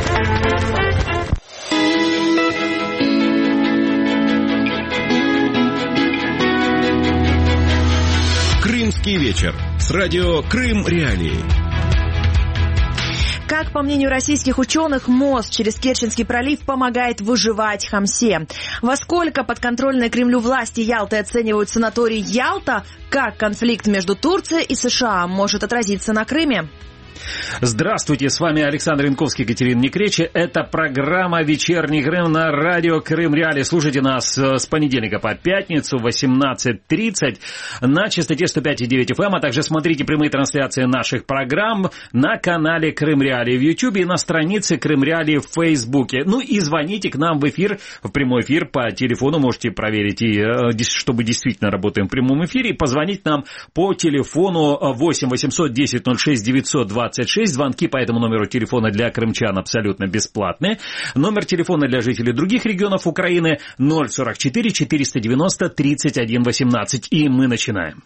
Крымский вечер с радио Крым Реалии. Как, по мнению российских ученых, мост через Керченский пролив помогает выживать Хомсе? Во сколько подконтрольные Кремлю власти Ялты оценивают санаторий Ялта? Как конфликт между Турцией и США может отразиться на Крыме? Здравствуйте, с вами Александр Янковский, Екатерина Некречи. Это программа «Вечерний Крым» на радио Крым Реалии. Слушайте нас с понедельника по пятницу в 18:30 на частоте 105,9 FM, а также смотрите прямые трансляции наших программ на канале Крым Реалии в YouTube и на странице Крым Реалии в Фейсбуке. Ну и звоните к нам в эфир, в прямой эфир по телефону, можете проверить, и, чтобы действительно работаем в прямом эфире, и позвонить нам по телефону 8 800 10 06 926. Звонки по этому номеру телефона для крымчан абсолютно бесплатные. Номер телефона для жителей других регионов Украины 044 490 31 18. И мы начинаем.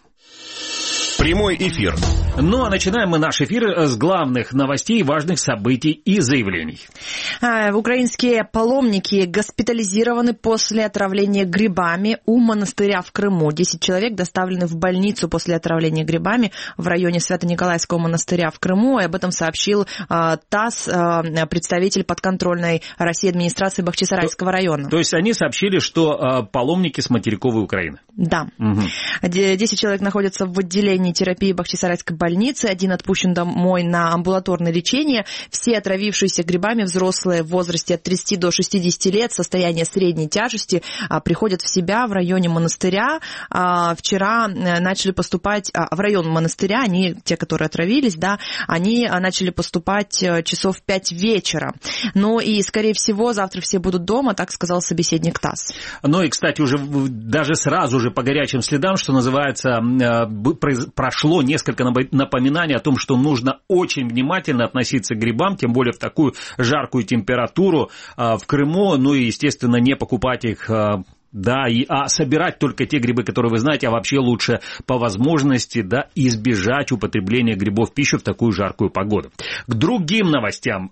Прямой эфир. Ну, а начинаем мы наш эфир с главных новостей, важных событий и заявлений. Украинские паломники госпитализированы после отравления грибами у монастыря в Крыму. 10 человек доставлены в больницу после отравления грибами в районе Свято-Николаевского монастыря в Крыму. И об этом сообщил ТАСС, представитель подконтрольной России администрации Бахчисарайского района. То есть они сообщили, что паломники с материковой Украины? Да. Угу. 10 человек находятся в отделении терапии Бахчисарайской больницы, один отпущен домой на амбулаторное лечение. Все отравившиеся грибами взрослые в возрасте от 30 до 60 лет, состояние средней тяжести, приходят в себя в районе монастыря. Вчера начали поступать в район монастыря, они, те, которые отравились, да, они начали поступать часов в 5 вечера. Ну и, скорее всего, завтра все будут дома, так сказал собеседник ТАСС. Ну и, кстати, уже даже сразу же по горячим следам, что называется, прошло несколько напоминаний о том, что нужно очень внимательно относиться к грибам, тем более в такую жаркую температуру в Крыму, ну и, естественно, не покупать их, да, а собирать только те грибы, которые вы знаете, а вообще лучше по возможности, да, избежать употребления грибов в пищу в такую жаркую погоду. К другим новостям.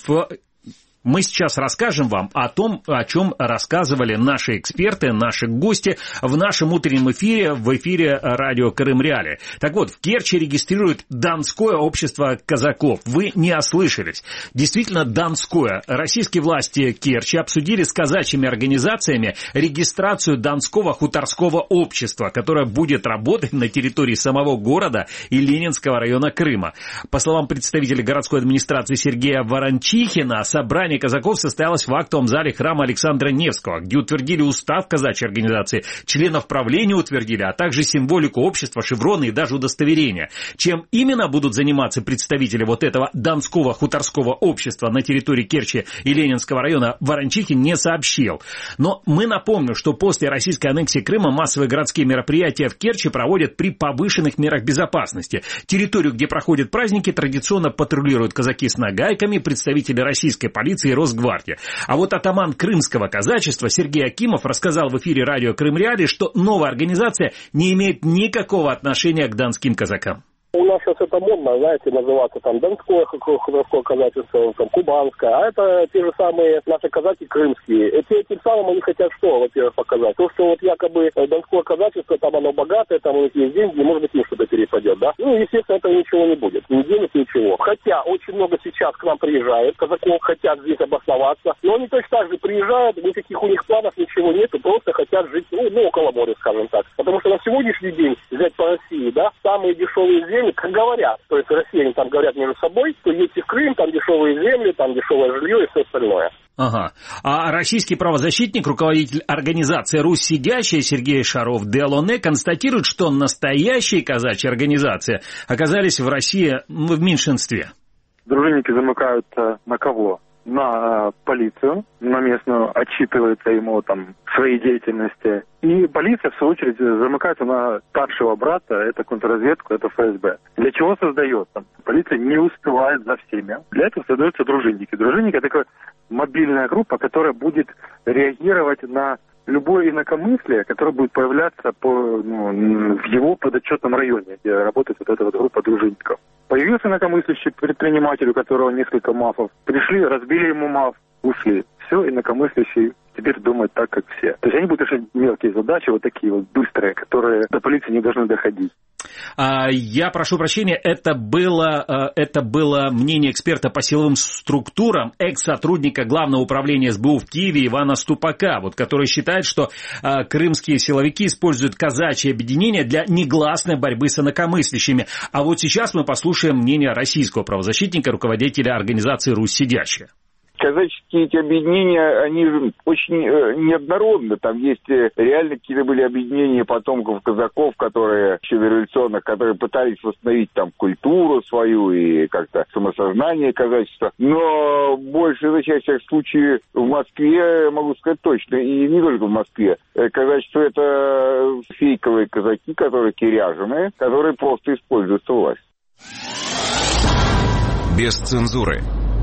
Мы сейчас расскажем вам о том, о чем рассказывали наши эксперты, наши гости в нашем утреннем эфире, в эфире радио Крым Реалии. Так вот, в Керчи регистрирует Донское общество казаков. Вы не ослышались. Действительно, Донское. Российские власти Керчи обсудили с казачьими организациями регистрацию Донского хуторского общества, которое будет работать на территории самого города и Ленинского района Крыма. По словам представителя городской администрации Сергея Ворончихина, собрание казаков состоялось в актовом зале храма Александра Невского, где утвердили устав казачьей организации, членов правления утвердили, а также символику общества, шевроны и даже удостоверения. Чем именно будут заниматься представители вот этого Донского хуторского общества на территории Керчи и Ленинского района, Ворончихин не сообщил. Но мы напомним, что после российской аннексии Крыма массовые городские мероприятия в Керчи проводят при повышенных мерах безопасности. Территорию, где проходят праздники, традиционно патрулируют казаки с нагайками, представители российской полиции и Росгвардии. А вот атаман крымского казачества Сергей Акимов рассказал в эфире радио Крым Реалии, что новая организация не имеет никакого отношения к донским казакам. У нас сейчас это модно, знаете, называться там Донское хуторское казачество, там Кубанское, а это те же самые наши казаки крымские. Тем самым они хотят что, во-первых, показать? То, что вот якобы Донское казачество, там оно богатое, там у них есть деньги, может быть, им что-то перепадет, да? Ну, естественно, этого ничего не будет, ни денег, ничего. Хотя очень много сейчас к нам приезжает, казаков хотят здесь обосноваться, но они точно так же приезжают, никаких у них планов, ничего нету, просто хотят жить, ну около моря, скажем так. Потому что на сегодняшний день, взять по России, да, самые дешевые земли, как говорят, то есть россияне там говорят между собой, что едете в Крым, там дешевые земли, там дешевое жилье и все остальное. Ага. А российский правозащитник, руководитель организации «Русь сидящая» Сергей Шаров-Делоне констатирует, что настоящие казачьи организации оказались в России в меньшинстве. Дружинники замыкают на кого? На полицию, на местную, отчитывается ему там своей деятельности. И полиция, в свою очередь, замыкается на старшего брата, это контрразведку, это ФСБ. Для чего создается? Полиция не успевает за всеми. Для этого создаются дружинники. Дружинники — это такая мобильная группа, которая будет реагировать на любое инакомыслие, которое будет появляться в его подотчетном районе, где работает вот эта вот группа дружинников. Появился инакомыслящий предприниматель, у которого несколько МАФов. Пришли, разбили ему МАФ, ушли. Все, инакомыслящий теперь думает так, как все. То есть они будут решать мелкие задачи, вот такие вот быстрые, которые до полиции не должны доходить. Я прошу прощения, это было мнение эксперта по силовым структурам, экс-сотрудника Главного управления СБУ в Киеве Ивана Ступака, который считает, что крымские силовики используют казачье объединение для негласной борьбы с инакомыслящими. А вот сейчас мы послушаем мнение российского правозащитника, руководителя организации «Русь сидящая». Казаческие эти объединения, они очень неоднородны. Там есть реально какие-то были объединения потомков казаков, которые еще дореволюционных, которые пытались восстановить там культуру свою и как-то самосознание казачества. Но большая часть всех случаев в Москве, могу сказать точно, и не только в Москве, казачество это фейковые казаки, которые киряженые, которые просто используются власть. Без цензуры.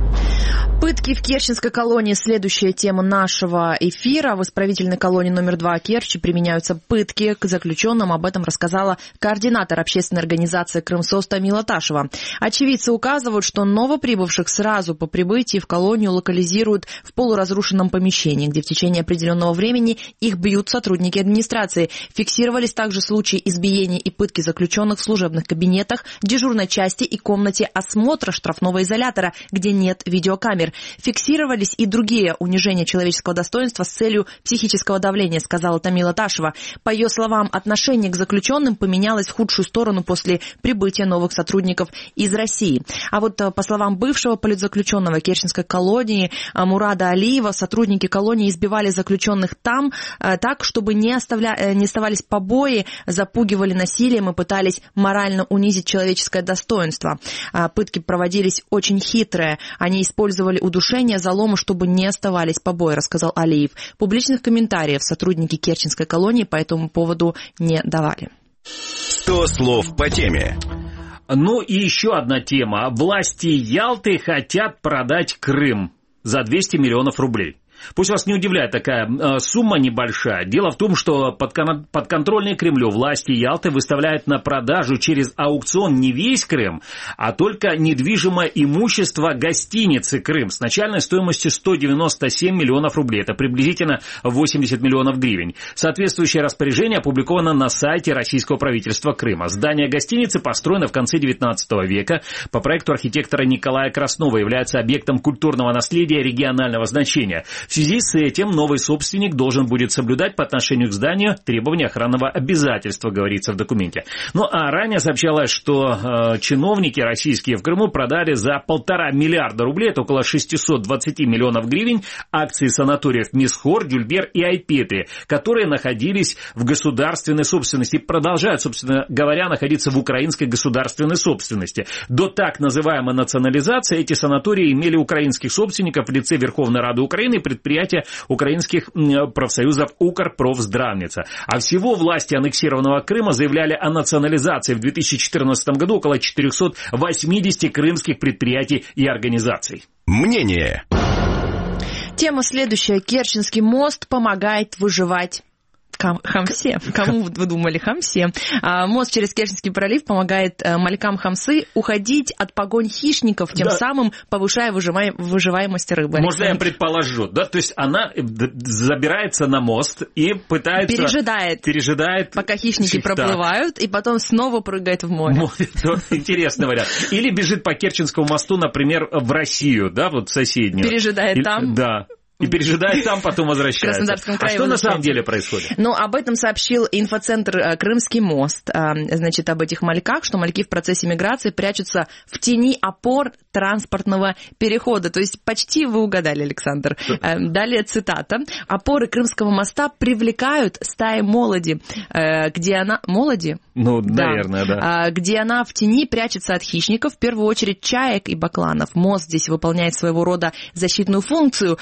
Пытки в Керченской колонии – следующая тема нашего эфира. В исправительной колонии номер 2 Керчи применяются пытки к заключенным. Об этом рассказала координатор общественной организации «Крымсоц» Тамила Ташева. Очевидцы указывают, что новоприбывших сразу по прибытии в колонию локализируют в полуразрушенном помещении, где в течение определенного времени их бьют сотрудники администрации. Фиксировались также случаи избиения и пытки заключенных в служебных кабинетах, дежурной части и комнате осмотра штрафного изолятора, где нет видеокамер. Фиксировались и другие унижения человеческого достоинства с целью психического давления, сказала Тамила Ташева. По ее словам, отношение к заключенным поменялось в худшую сторону после прибытия новых сотрудников из России. А вот по словам бывшего политзаключенного Керченской колонии Мурада Алиева, сотрудники колонии избивали заключенных там так, чтобы не оставались побои, запугивали насилием и пытались морально унизить человеческое достоинство. Пытки проводились очень хитрые. Они использовали удушение, заломы, чтобы не оставались побои, рассказал Алиев. Публичных комментариев сотрудники Керченской колонии по этому поводу не давали. 100 слов по теме. Ну и еще одна тема. Власти Ялты хотят продать Крым за 200 миллионов рублей. Пусть вас не удивляет такая сумма небольшая. Дело в том, что подконтрольные Кремлю власти Ялты выставляют на продажу через аукцион не весь Крым, а только недвижимое имущество гостиницы «Крым» с начальной стоимостью 197 миллионов рублей. Это приблизительно 80 миллионов гривен. Соответствующее распоряжение опубликовано на сайте российского правительства Крыма. Здание гостиницы построено в конце 19 века. По проекту архитектора Николая Краснова является объектом культурного наследия регионального значения. В связи с этим новый собственник должен будет соблюдать по отношению к зданию требования охранного обязательства, говорится в документе. Ну а ранее сообщалось, что чиновники российские в Крыму продали за 1,5 миллиарда рублей, это около 620 миллионов гривен, акции санаториев Мисхор, Дюльбер и Айпетри, которые находились в государственной собственности и продолжают, собственно говоря, находиться в украинской государственной собственности. До так называемой национализации эти санатории имели украинских собственников в лице Верховной Рады Украины и предприятия украинских профсоюзов Укрпрофздравница. А всего власти аннексированного Крыма заявляли о национализации в 2014 году около 480 крымских предприятий и организаций. Мнение. Тема следующая. Керченский мост помогает выживать Хамсе. Кому вы думали? Хамсе. Мост через Керченский пролив помогает малькам Хамсы уходить от погонь хищников, тем самым повышая выживаемость рыбы. Можно я предположу, да? То есть она забирается на мост и пытается... Пережидает. Пока хищники проплывают, и потом снова прыгает в море. Интересный вариант. Или бежит по Керченскому мосту, например, в Россию, да, вот соседнюю. Пережидает там. Да. И пережидает там, потом возвращается. В Краснодарском крае. А что на самом деле происходит? Ну, об этом сообщил инфоцентр «Крымский мост». Значит, об этих мальках, что мальки в процессе миграции прячутся в тени опор транспортного перехода. То есть почти вы угадали, Александр. Далее цитата. «Опоры Крымского моста привлекают стаи молоди, где она...» Молоди? Ну, наверное, да. Где она в тени прячется от хищников, в первую очередь чаек и бакланов. Мост здесь выполняет своего рода защитную функцию. Пусть и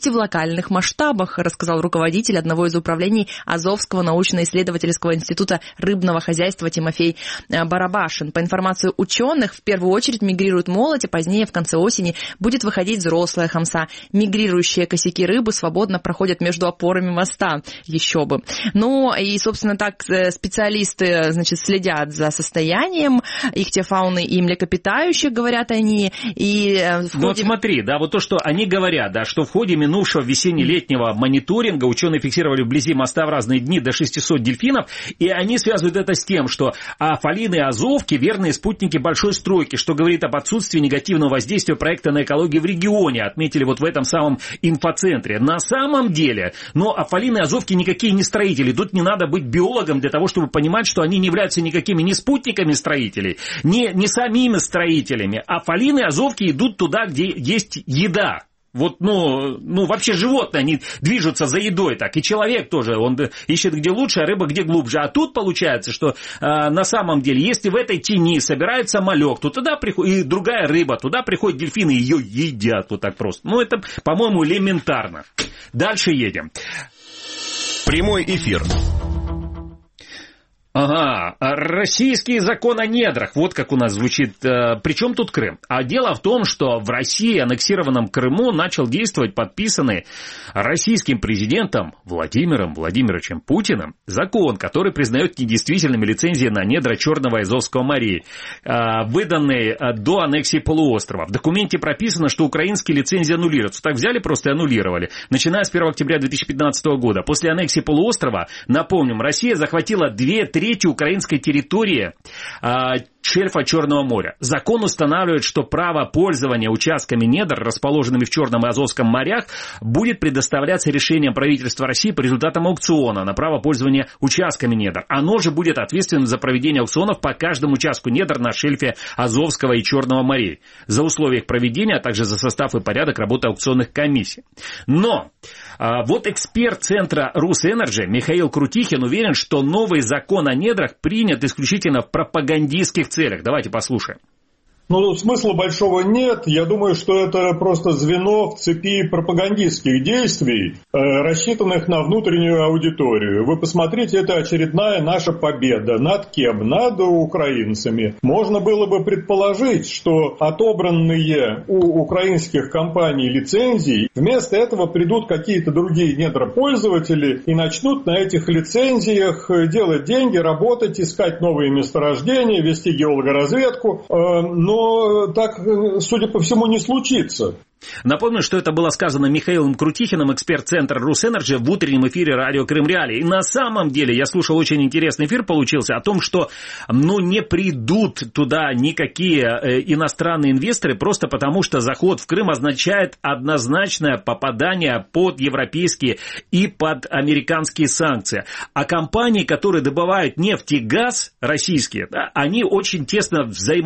и в локальных масштабах, рассказал руководитель одного из управлений Азовского научно-исследовательского института рыбного хозяйства Тимофей Барабашин. По информации ученых, в первую очередь мигрирует молоть, а позднее, в конце осени, будет выходить взрослая хамса. Мигрирующие косяки рыбы свободно проходят между опорами моста. Еще бы. Ну, и, собственно, так специалисты, значит, следят за состоянием ихтиофауны и млекопитающих, говорят они. И в ходе... Ну, вот смотри, да, вот то, что они говорят, да, что в ходе минувшего весенне-летнего мониторинга ученые фиксировали вблизи моста в разные дни до 600 дельфинов, и они связывают это с тем, что афалины и азовки – верные спутники большой стройки, что говорит об отсутствии негативного воздействия проекта на экологию в регионе, отметили вот в этом самом инфоцентре. На самом деле, но афалины и азовки никакие не строители. Тут не надо быть биологом для того, чтобы понимать, что они не являются никакими не спутниками строителей, не самими строителями. Афалины и азовки идут туда, где есть еда. Вот, ну, вообще животные, они движутся за едой так, и человек тоже, он ищет где лучше, а рыба где глубже. А тут получается, что на самом деле, если в этой тени собирается самолет, то туда приходит, и другая рыба, туда приходят дельфины, ее едят вот так просто. Ну, это, по-моему, элементарно. Дальше едем. Прямой эфир. Ага, российский закон о недрах, вот как у нас звучит. Причем тут Крым? А дело в том, что в России, аннексированном Крыму, начал действовать подписанный российским президентом Владимиром Владимировичем Путиным закон, который признает недействительными лицензии на недра Черного и Азовского морей, выданные до аннексии полуострова. В документе прописано, что украинские лицензии аннулируются. Так взяли просто и аннулировали. Начиная с 1 октября 2015 года. После аннексии полуострова, напомним, Россия захватила 2/3 украинской территории шельфа Черного моря. Закон устанавливает, что право пользования участками недр, расположенными в Черном и Азовском морях, будет предоставляться решением правительства России по результатам аукциона на право пользования участками недр. Оно же будет ответственным за проведение аукционов по каждому участку недр на шельфе Азовского и Черного морей, за условия их проведения, а также за состав и порядок работы аукционных комиссий. Но вот эксперт центра Русэнерджи Михаил Крутихин уверен, что новый закон о недрах принят исключительно в пропагандистских целях. Давайте послушаем. Ну, смысла большого нет. Я думаю, что это просто звено в цепи пропагандистских действий, рассчитанных на внутреннюю аудиторию. Вы посмотрите, это очередная наша победа. Над кем? Над украинцами. Можно было бы предположить, что отобранные у украинских компаний лицензии, вместо этого придут какие-то другие недропользователи и начнут на этих лицензиях делать деньги, работать, искать новые месторождения, вести геологоразведку. Но так, судя по всему, не случится. Напомню, что это было сказано Михаилом Крутихиным, эксперт центра Русэнерджи, в утреннем эфире радио Крым Реалии. И на самом деле, я слушал, очень интересный эфир получился о том, что не придут туда никакие иностранные инвесторы, просто потому что заход в Крым означает однозначное попадание под европейские и под американские санкции. А компании, которые добывают нефть и газ российские, да, они очень тесно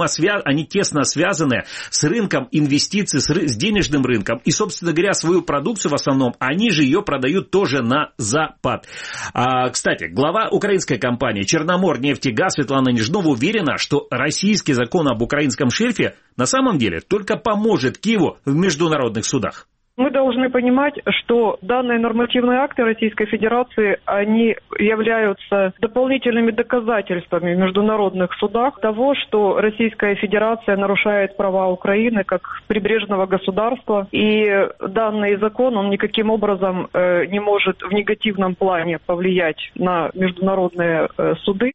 они тесно связаны с рынком инвестиций, с денежным рынком. И, собственно говоря, свою продукцию в основном, они же ее продают тоже на Запад. Кстати, глава украинской компании «Черноморнефтегаз» Светлана Нежнова уверена, что российский закон об украинском шельфе на самом деле только поможет Киеву в международных судах. Мы должны понимать, что данные нормативные акты Российской Федерации, они являются дополнительными доказательствами в международных судах того, что Российская Федерация нарушает права Украины как прибрежного государства. И данный закон, он никаким образом не может в негативном плане повлиять на международные суды.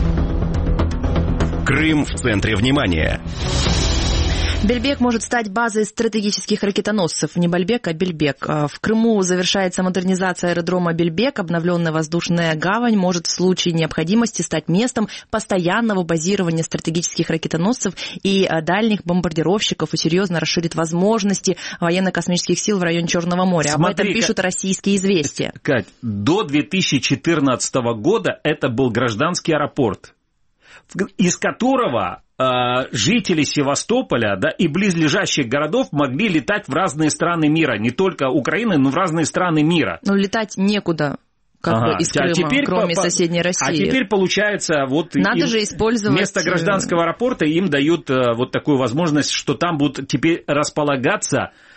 Крым в центре внимания. Бельбек может стать базой стратегических ракетоносцев. Не Бальбек, а Бельбек. В Крыму завершается модернизация аэродрома Бельбек. Обновленная воздушная гавань может в случае необходимости стать местом постоянного базирования стратегических ракетоносцев и дальних бомбардировщиков и серьезно расширит возможности военно-космических сил в районе Черного моря. Об этом пишут российские известия. Кать, до 2014 года это был гражданский аэропорт, из которого жители Севастополя, да, и близлежащих городов могли летать в разные страны мира. Не только Украины, но в разные страны мира. Но летать некуда. Из Крыма, кроме соседней России. А теперь, получается, вот надо же использовать... вместо гражданского аэропорта им дают вот такую возможность, что там будут теперь располагаться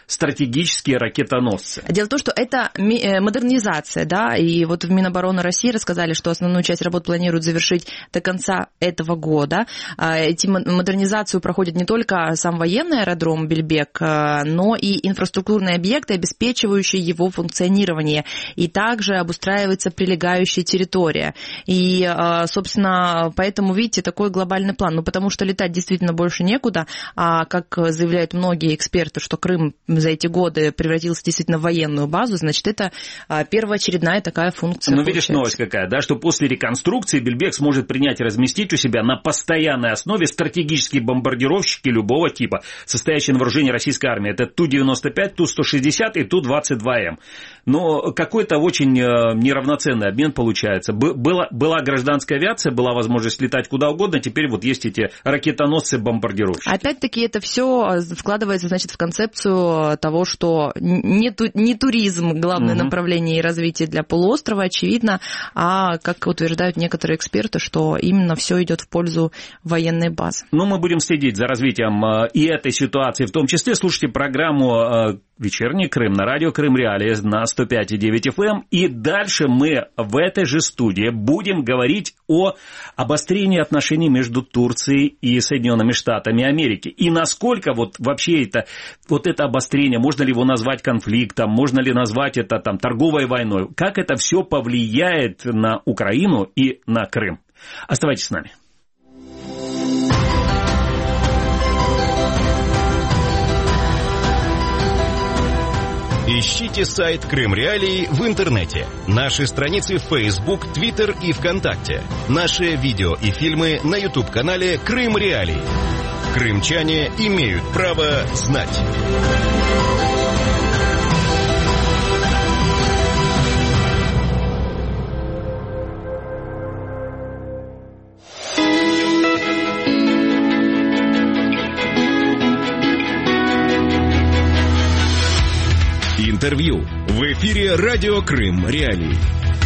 стратегические ракетоносцы. Дело в том, что это модернизация, да, и вот в Минобороны России рассказали, что основную часть работ планируют завершить до конца этого года. Эти модернизацию проходит не только сам военный аэродром Бельбек, но и инфраструктурные объекты, обеспечивающие его функционирование, и также обустраивается прилегающая территория. И, собственно, поэтому, видите, такой глобальный план. Ну, потому что летать действительно больше некуда, а как заявляют многие эксперты, что Крым за эти годы превратился действительно в военную базу, значит, это первоочередная такая функция. Ну, видишь, новость какая, да, что после реконструкции Бельбек сможет принять и разместить у себя на постоянной основе стратегические бомбардировщики любого типа, состоящие на вооружении российской армии. Это Ту-95, Ту-160 и Ту-22М. Но какой-то очень неравноценный обмен получается. Была гражданская авиация, была возможность летать куда угодно, теперь вот есть эти ракетоносцы-бомбардировщики. Опять-таки это все вкладывается, значит, в концепцию того, что не туризм главное направление и развитие для полуострова, очевидно, а, как утверждают некоторые эксперты, что именно все идет в пользу военной базы. Ну, мы будем следить за развитием и этой ситуации, в том числе слушайте программу «Вечерний Крым» на радио Крым Реалии на 105,9 FM. И дальше мы в этой же студии будем говорить о обострении отношений между Турцией и Соединенными Штатами Америки. И насколько вот вообще это обострение, можно ли его назвать конфликтом, можно ли назвать это там торговой войной, как это все повлияет на Украину и на Крым. Оставайтесь с нами. Ищите сайт Крым Реалии в интернете. Наши страницы в Facebook, Twitter и ВКонтакте. Наши видео и фильмы на YouTube-канале Крым Реалии. Крымчане имеют право знать. Интервью в эфире радио Крым Реалии.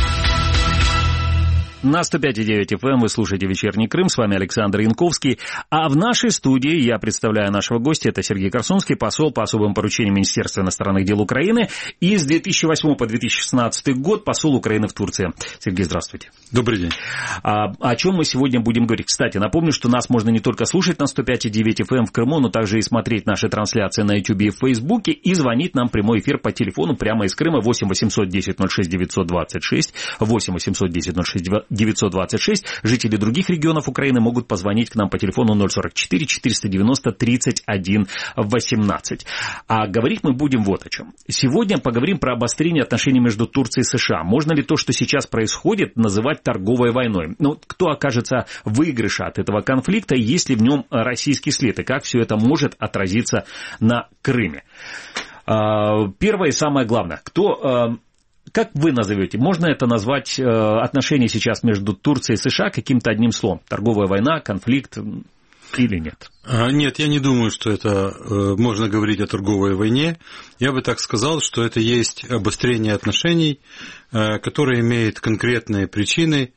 На 105,9 FM вы слушаете «Вечерний Крым». С вами Александр Янковский. А в нашей студии я представляю нашего гостя. Это Сергей Корсунский, посол по особым поручениям Министерства иностранных дел Украины. И с 2008 по 2016 год посол Украины в Турции. Сергей, здравствуйте. Добрый день. О чем мы сегодня будем говорить? Кстати, напомню, что нас можно не только слушать на 105,9 FM в Крыму, но также и смотреть наши трансляции на YouTube и в Фейсбуке, и звонить нам в прямой эфир по телефону прямо из Крыма 8 800 10 06 926, 8 800 10 06 926. Жители других регионов Украины могут позвонить к нам по телефону 044 490 31 18. А говорить мы будем вот о чем. Сегодня поговорим про обострение отношений между Турцией и США. Можно ли то, что сейчас происходит, называть торговой войной? Ну, кто окажется в выигрыше от этого конфликта, есть ли в нем российский след, и как все это может отразиться на Крыме? Первое и самое главное. Как вы назовете? Можно это назвать отношения сейчас между Турцией и США каким-то одним словом? Торговая война, конфликт или нет? Нет, я не думаю, что это можно говорить о торговой войне. Я бы так сказал, что это есть обострение отношений, которое имеет конкретные причины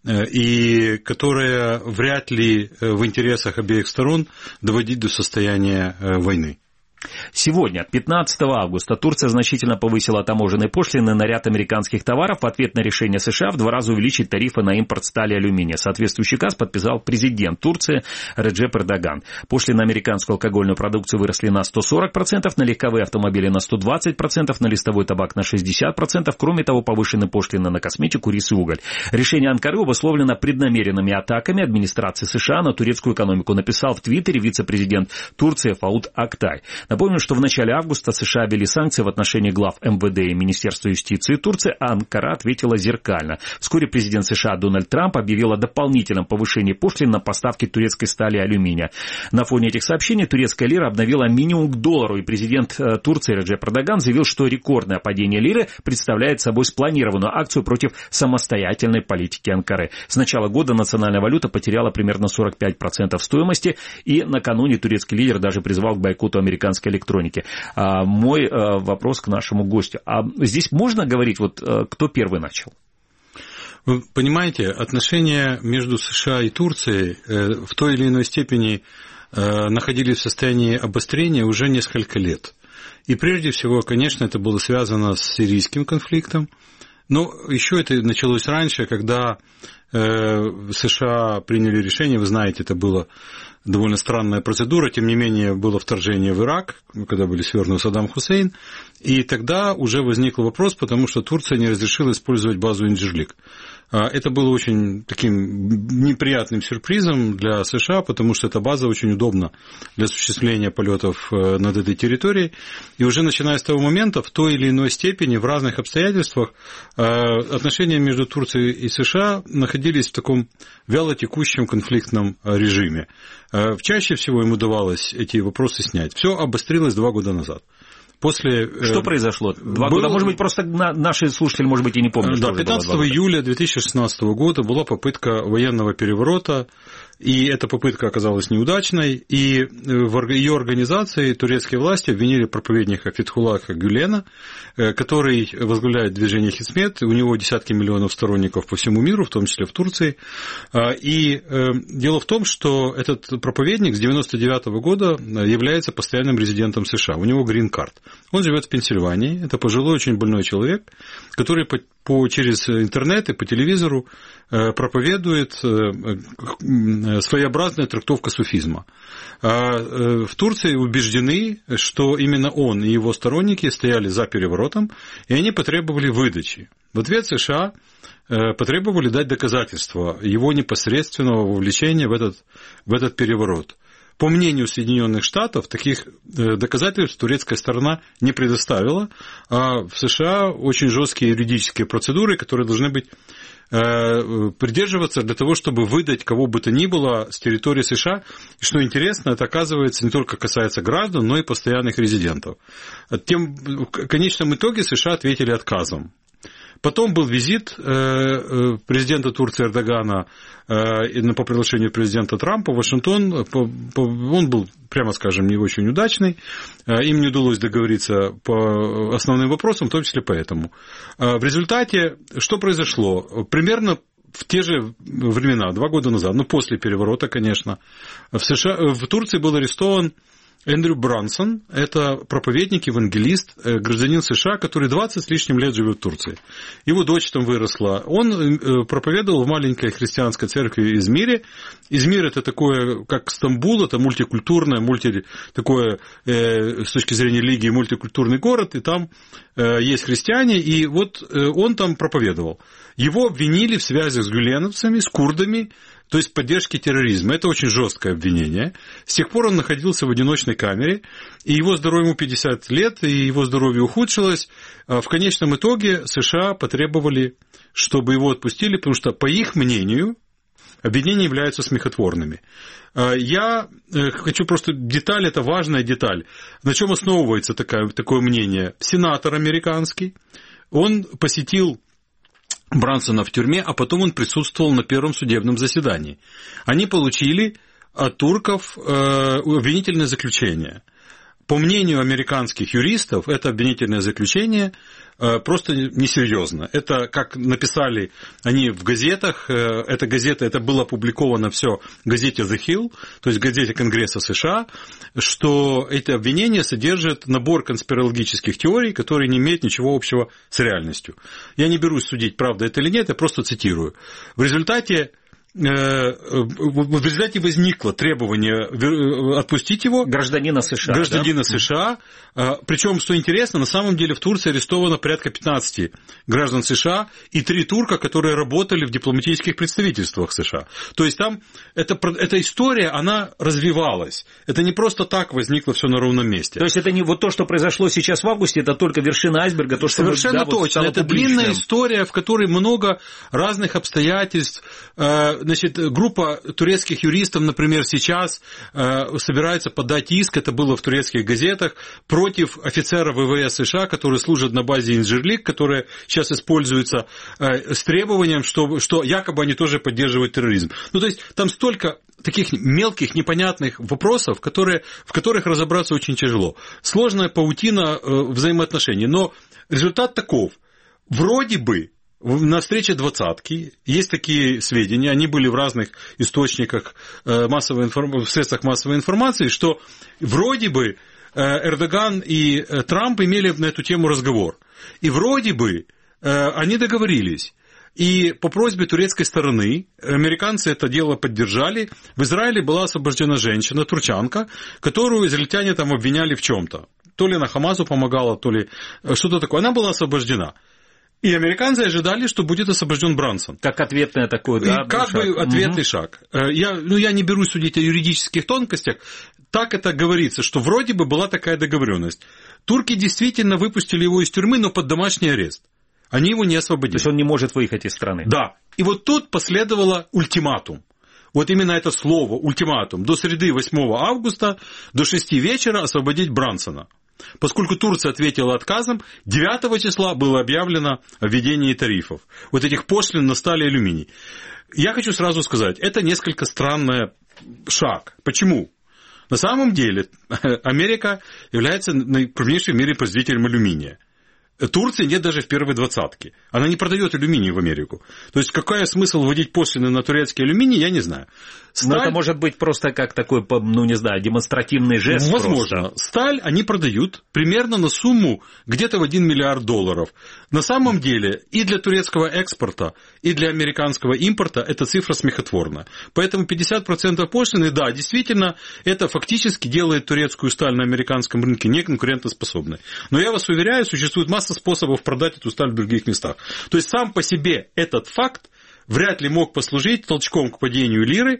и которое вряд ли в интересах обеих сторон доводить до состояния войны. Сегодня, 15 августа, Турция значительно повысила таможенные пошлины на ряд американских товаров в ответ на решение США в 2 раза увеличить тарифы на импорт стали и алюминия. Соответствующий указ подписал президент Турции Реджеп Эрдоган. Пошлины на американскую алкогольную продукцию выросли на 140%, на легковые автомобили на 120%, на листовой табак на 60%. Кроме того, повышены пошлины на косметику, рис и уголь. Решение Анкары обусловлено преднамеренными атаками администрации США на турецкую экономику, написал в Твиттере вице-президент Турции Фауд Актай. Напомню, что в начале августа США ввели санкции в отношении глав МВД и Министерства юстиции Турции, а Анкара ответила зеркально. Вскоре президент США Дональд Трамп объявил о дополнительном повышении пошлин на поставки турецкой стали и алюминия. На фоне этих сообщений турецкая лира обновила минимум к доллару, и президент Турции Реджеп Эрдоган заявил, что рекордное падение лиры представляет собой спланированную акцию против самостоятельной политики Анкары. С начала года национальная валюта потеряла примерно 45% стоимости, и накануне турецкий лидер даже призвал к бойкоту американской электроники. Мой вопрос к нашему гостю. А здесь можно говорить, кто первый начал? Вы понимаете, отношения между США и Турцией в той или иной степени находились в состоянии обострения уже несколько лет. И прежде всего, конечно, это было связано с сирийским конфликтом. Но еще это началось раньше, когда США приняли решение, вы знаете, это была довольно странная процедура, тем не менее было вторжение в Ирак, когда были свергнуты Саддам Хусейн, и тогда уже возник вопрос, потому что Турция не разрешила использовать базу Инджирлик. Это было очень таким неприятным сюрпризом для США, потому что эта база очень удобна для осуществления полетов над этой территорией. И уже начиная с того момента, в той или иной степени, в разных обстоятельствах, отношения между Турцией и США находились в таком вялотекущем конфликтном режиме. Чаще всего им удавалось эти вопросы снять. Все обострилось 2 года назад. Что произошло? 2 года, может быть, просто наши слушатели, может быть, и не помнят. Да, 15 июля 2016 года была попытка военного переворота, и эта попытка оказалась неудачной, и в ее организации турецкие власти обвинили проповедника Фетхуллаха Гюлена, который возглавляет движение Хисмет, у него десятки миллионов сторонников по всему миру, в том числе в Турции, и дело в том, что этот проповедник с 1999 года является постоянным резидентом США, у него грин-карт. Он живет в Пенсильвании, это пожилой, очень больной человек, который через интернет и по телевизору проповедует своеобразная трактовка суфизма. В Турции убеждены, что именно он и его сторонники стояли за переворотом, и они потребовали выдачи. В ответ США потребовали дать доказательства его непосредственного вовлечения в этот переворот. По мнению Соединенных Штатов, таких доказательств турецкая сторона не предоставила, а в США очень жесткие юридические процедуры, которые должны быть придерживаться для того, чтобы выдать кого бы то ни было с территории США. И что интересно, это, оказывается, не только касается граждан, но и постоянных резидентов. В конечном итоге США ответили отказом. Потом был визит президента Турции Эрдогана по приглашению президента Трампа в Вашингтон. Он был, прямо скажем, не очень удачный. Им не удалось договориться по основным вопросам, в том числе по этому. В результате, что произошло? Примерно в те же времена, 2 года назад, после переворота, конечно, в Турции был арестован Эндрю Брансон, это проповедник, евангелист, гражданин США, который 20 с лишним лет живет в Турции. Его дочь там выросла. Он проповедовал в маленькой христианской церкви Измире. Измир – это такое, как Стамбул, это мультикультурное, такое, с точки зрения религии, мультикультурный город, и там есть христиане, и вот он там проповедовал. Его обвинили в связи с гюленовцами, с курдами, то есть поддержки терроризма. Это очень жесткое обвинение. С тех пор он находился в одиночной камере, и его здоровье, ему 50 лет, и его здоровье ухудшилось. В конечном итоге США потребовали, чтобы его отпустили, потому что, по их мнению, обвинения являются смехотворными. Я хочу просто деталь, это важная деталь. На чем основывается такое мнение? Сенатор американский, он посетил Брансона в тюрьме, а потом он присутствовал на первом судебном заседании. Они получили от турков обвинительное заключение. По мнению американских юристов, это обвинительное заключение просто несерьезно. Это, как написали они в газетах, это было опубликовано все в газете The Hill, то есть в газете Конгресса США, что это обвинение содержит набор конспирологических теорий, которые не имеют ничего общего с реальностью. Я не берусь судить, правда это или нет, я просто цитирую. В результате возникло требование отпустить его. Гражданина США. США. Причем, что интересно, на самом деле в Турции арестовано порядка 15 граждан США и 3 турка, которые работали в дипломатических представительствах США. То есть там эта история, она развивалась. Это не просто так возникло все на ровном месте. То есть это не вот то, что произошло сейчас в августе, это только вершина айсберга. То, что совершенно точно. Это длинная история, в которой много разных обстоятельств. Значит, группа турецких юристов, например, сейчас собирается подать иск, это было в турецких газетах, против офицеров ВВС США, которые служат на базе Инджирлик, которая сейчас используется с требованием, что якобы они тоже поддерживают терроризм. То есть там столько таких мелких, непонятных вопросов, в которых разобраться очень тяжело. Сложная паутина взаимоотношений. Но результат таков. Вроде бы на встрече двадцатки есть такие сведения, они были в разных источниках в средствах массовой информации, что вроде бы Эрдоган и Трамп имели на эту тему разговор. И вроде бы они договорились. И по просьбе турецкой стороны, американцы это дело поддержали, в Израиле была освобождена женщина, турчанка, которую израильтяне там обвиняли в чем-то. То ли она Хамасу помогала, то ли что-то такое. Она была освобождена. И американцы ожидали, что будет освобожден Брансон. Как ответный такой, да? Как шаг. Бы ответный шаг. Я не берусь судить о юридических тонкостях. Так это говорится, что вроде бы была такая договоренность. Турки действительно выпустили его из тюрьмы, но под домашний арест. Они его не освободили. То есть он не может выехать из страны. Да. И вот тут последовало ультиматум. Вот именно это слово, ультиматум. До среды 8 августа до 6 вечера освободить Брансона. Поскольку Турция ответила отказом, 9 числа было объявлено о введении тарифов. Вот этих пошлин на сталь и алюминий. Я хочу сразу сказать, это несколько странный шаг. Почему? На самом деле Америка является крупнейшим в мире производителем алюминия. Турции нет даже в первой двадцатке. Она не продает алюминий в Америку. То есть, какой смысл вводить пошлины на турецкий алюминий, я не знаю. Сталь... Но это может быть просто как такой, демонстративный жест. Возможно. Просто. Сталь они продают примерно на сумму где-то в $1 миллиард. На самом деле, и для турецкого экспорта, и для американского импорта эта цифра смехотворна. Поэтому 50% пошлины, да, действительно, это фактически делает турецкую сталь на американском рынке неконкурентоспособной. Но я вас уверяю, существует масса способов продать эту сталь в других местах. То есть, сам по себе этот факт вряд ли мог послужить толчком к падению лиры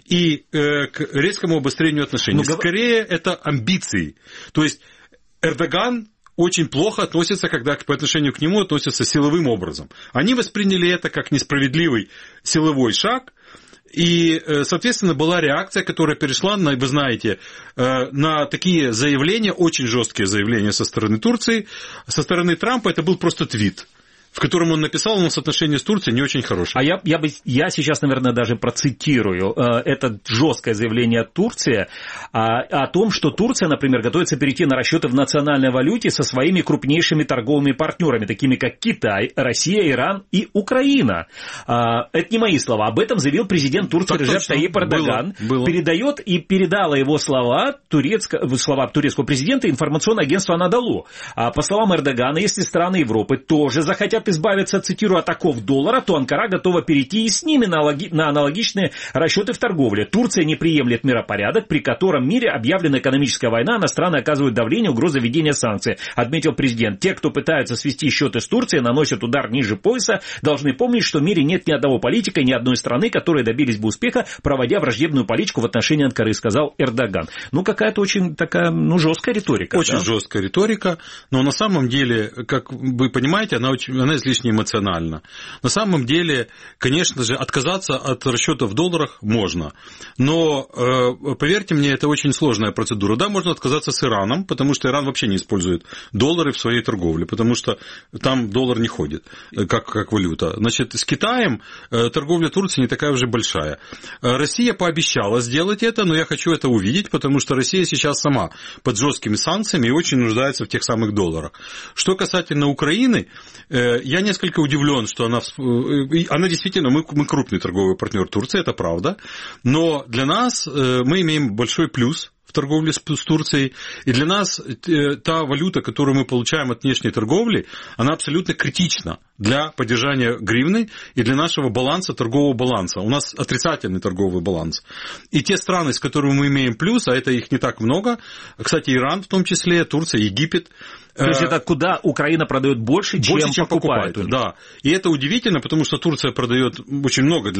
и к резкому обострению отношений. Скорее, это амбиции. То есть, Эрдоган очень плохо относится, когда по отношению к нему относятся силовым образом. Они восприняли это как несправедливый силовой шаг, и, соответственно, была реакция, которая перешла, вы знаете, на такие заявления, очень жесткие заявления со стороны Турции. Со стороны Трампа это был просто твит, в котором он написал, у нас отношения с Турцией не очень хорошие. Я сейчас, наверное, даже процитирую это жесткое заявление Турции о том, что Турция, например, готовится перейти на расчеты в национальной валюте со своими крупнейшими торговыми партнерами, такими как Китай, Россия, Иран и Украина. Это не мои слова. Об этом заявил президент Турции Реджеп Тайип Эрдоган. Передает и передало его слова турецкого президента информационное агентство Анадолу. По словам Эрдогана, если страны Европы тоже захотят избавиться, цитирую, от оков доллара, то Анкара готова перейти и с ними на аналогичные расчеты в торговле. Турция не приемлет миропорядок, при котором в мире объявлена экономическая война, на страны оказывают давление, угроза введения санкций, отметил президент. Те, кто пытаются свести счеты с Турцией, наносят удар ниже пояса, должны помнить, что в мире нет ни одного политика, ни одной страны, которые добились бы успеха, проводя враждебную политику в отношении Анкары, сказал Эрдоган. Какая-то очень такая, жесткая риторика. Очень жесткая риторика, но на самом деле, как вы понимаете, она излишне эмоциональна. На самом деле, конечно же, отказаться от расчетов в долларах можно. Но, поверьте мне, это очень сложная процедура. Да, можно отказаться с Ираном, потому что Иран вообще не использует доллары в своей торговле, потому что там доллар не ходит, как валюта. Значит, с Китаем торговля Турции не такая уже большая. Россия пообещала сделать это, но я хочу это увидеть, потому что Россия сейчас сама под жесткими санкциями и очень нуждается в тех самых долларах. Что касательно Украины, я несколько удивлен, что она действительно, мы крупный торговый партнер Турции, это правда, но для нас мы имеем большой плюс в торговле с Турцией, и для нас та валюта, которую мы получаем от внешней торговли, она абсолютно критична для поддержания гривны и для нашего баланса, торгового баланса. У нас отрицательный торговый баланс. И те страны, с которыми мы имеем плюс, а это их не так много, кстати, Иран в том числе, Турция, Египет. То есть это куда Украина продает больше, чем покупает. Да. И это удивительно, потому что Турция продает очень много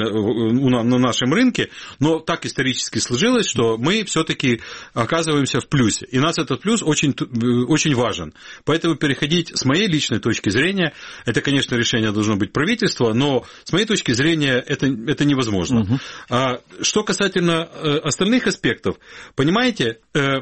на нашем рынке, но так исторически сложилось, что мы все-таки оказываемся в плюсе. И нас этот плюс очень, очень важен. Поэтому переходить, с моей личной точки зрения, это, конечно, решение должно быть правительства, но с моей точки зрения это невозможно. Что касательно остальных аспектов, понимаете,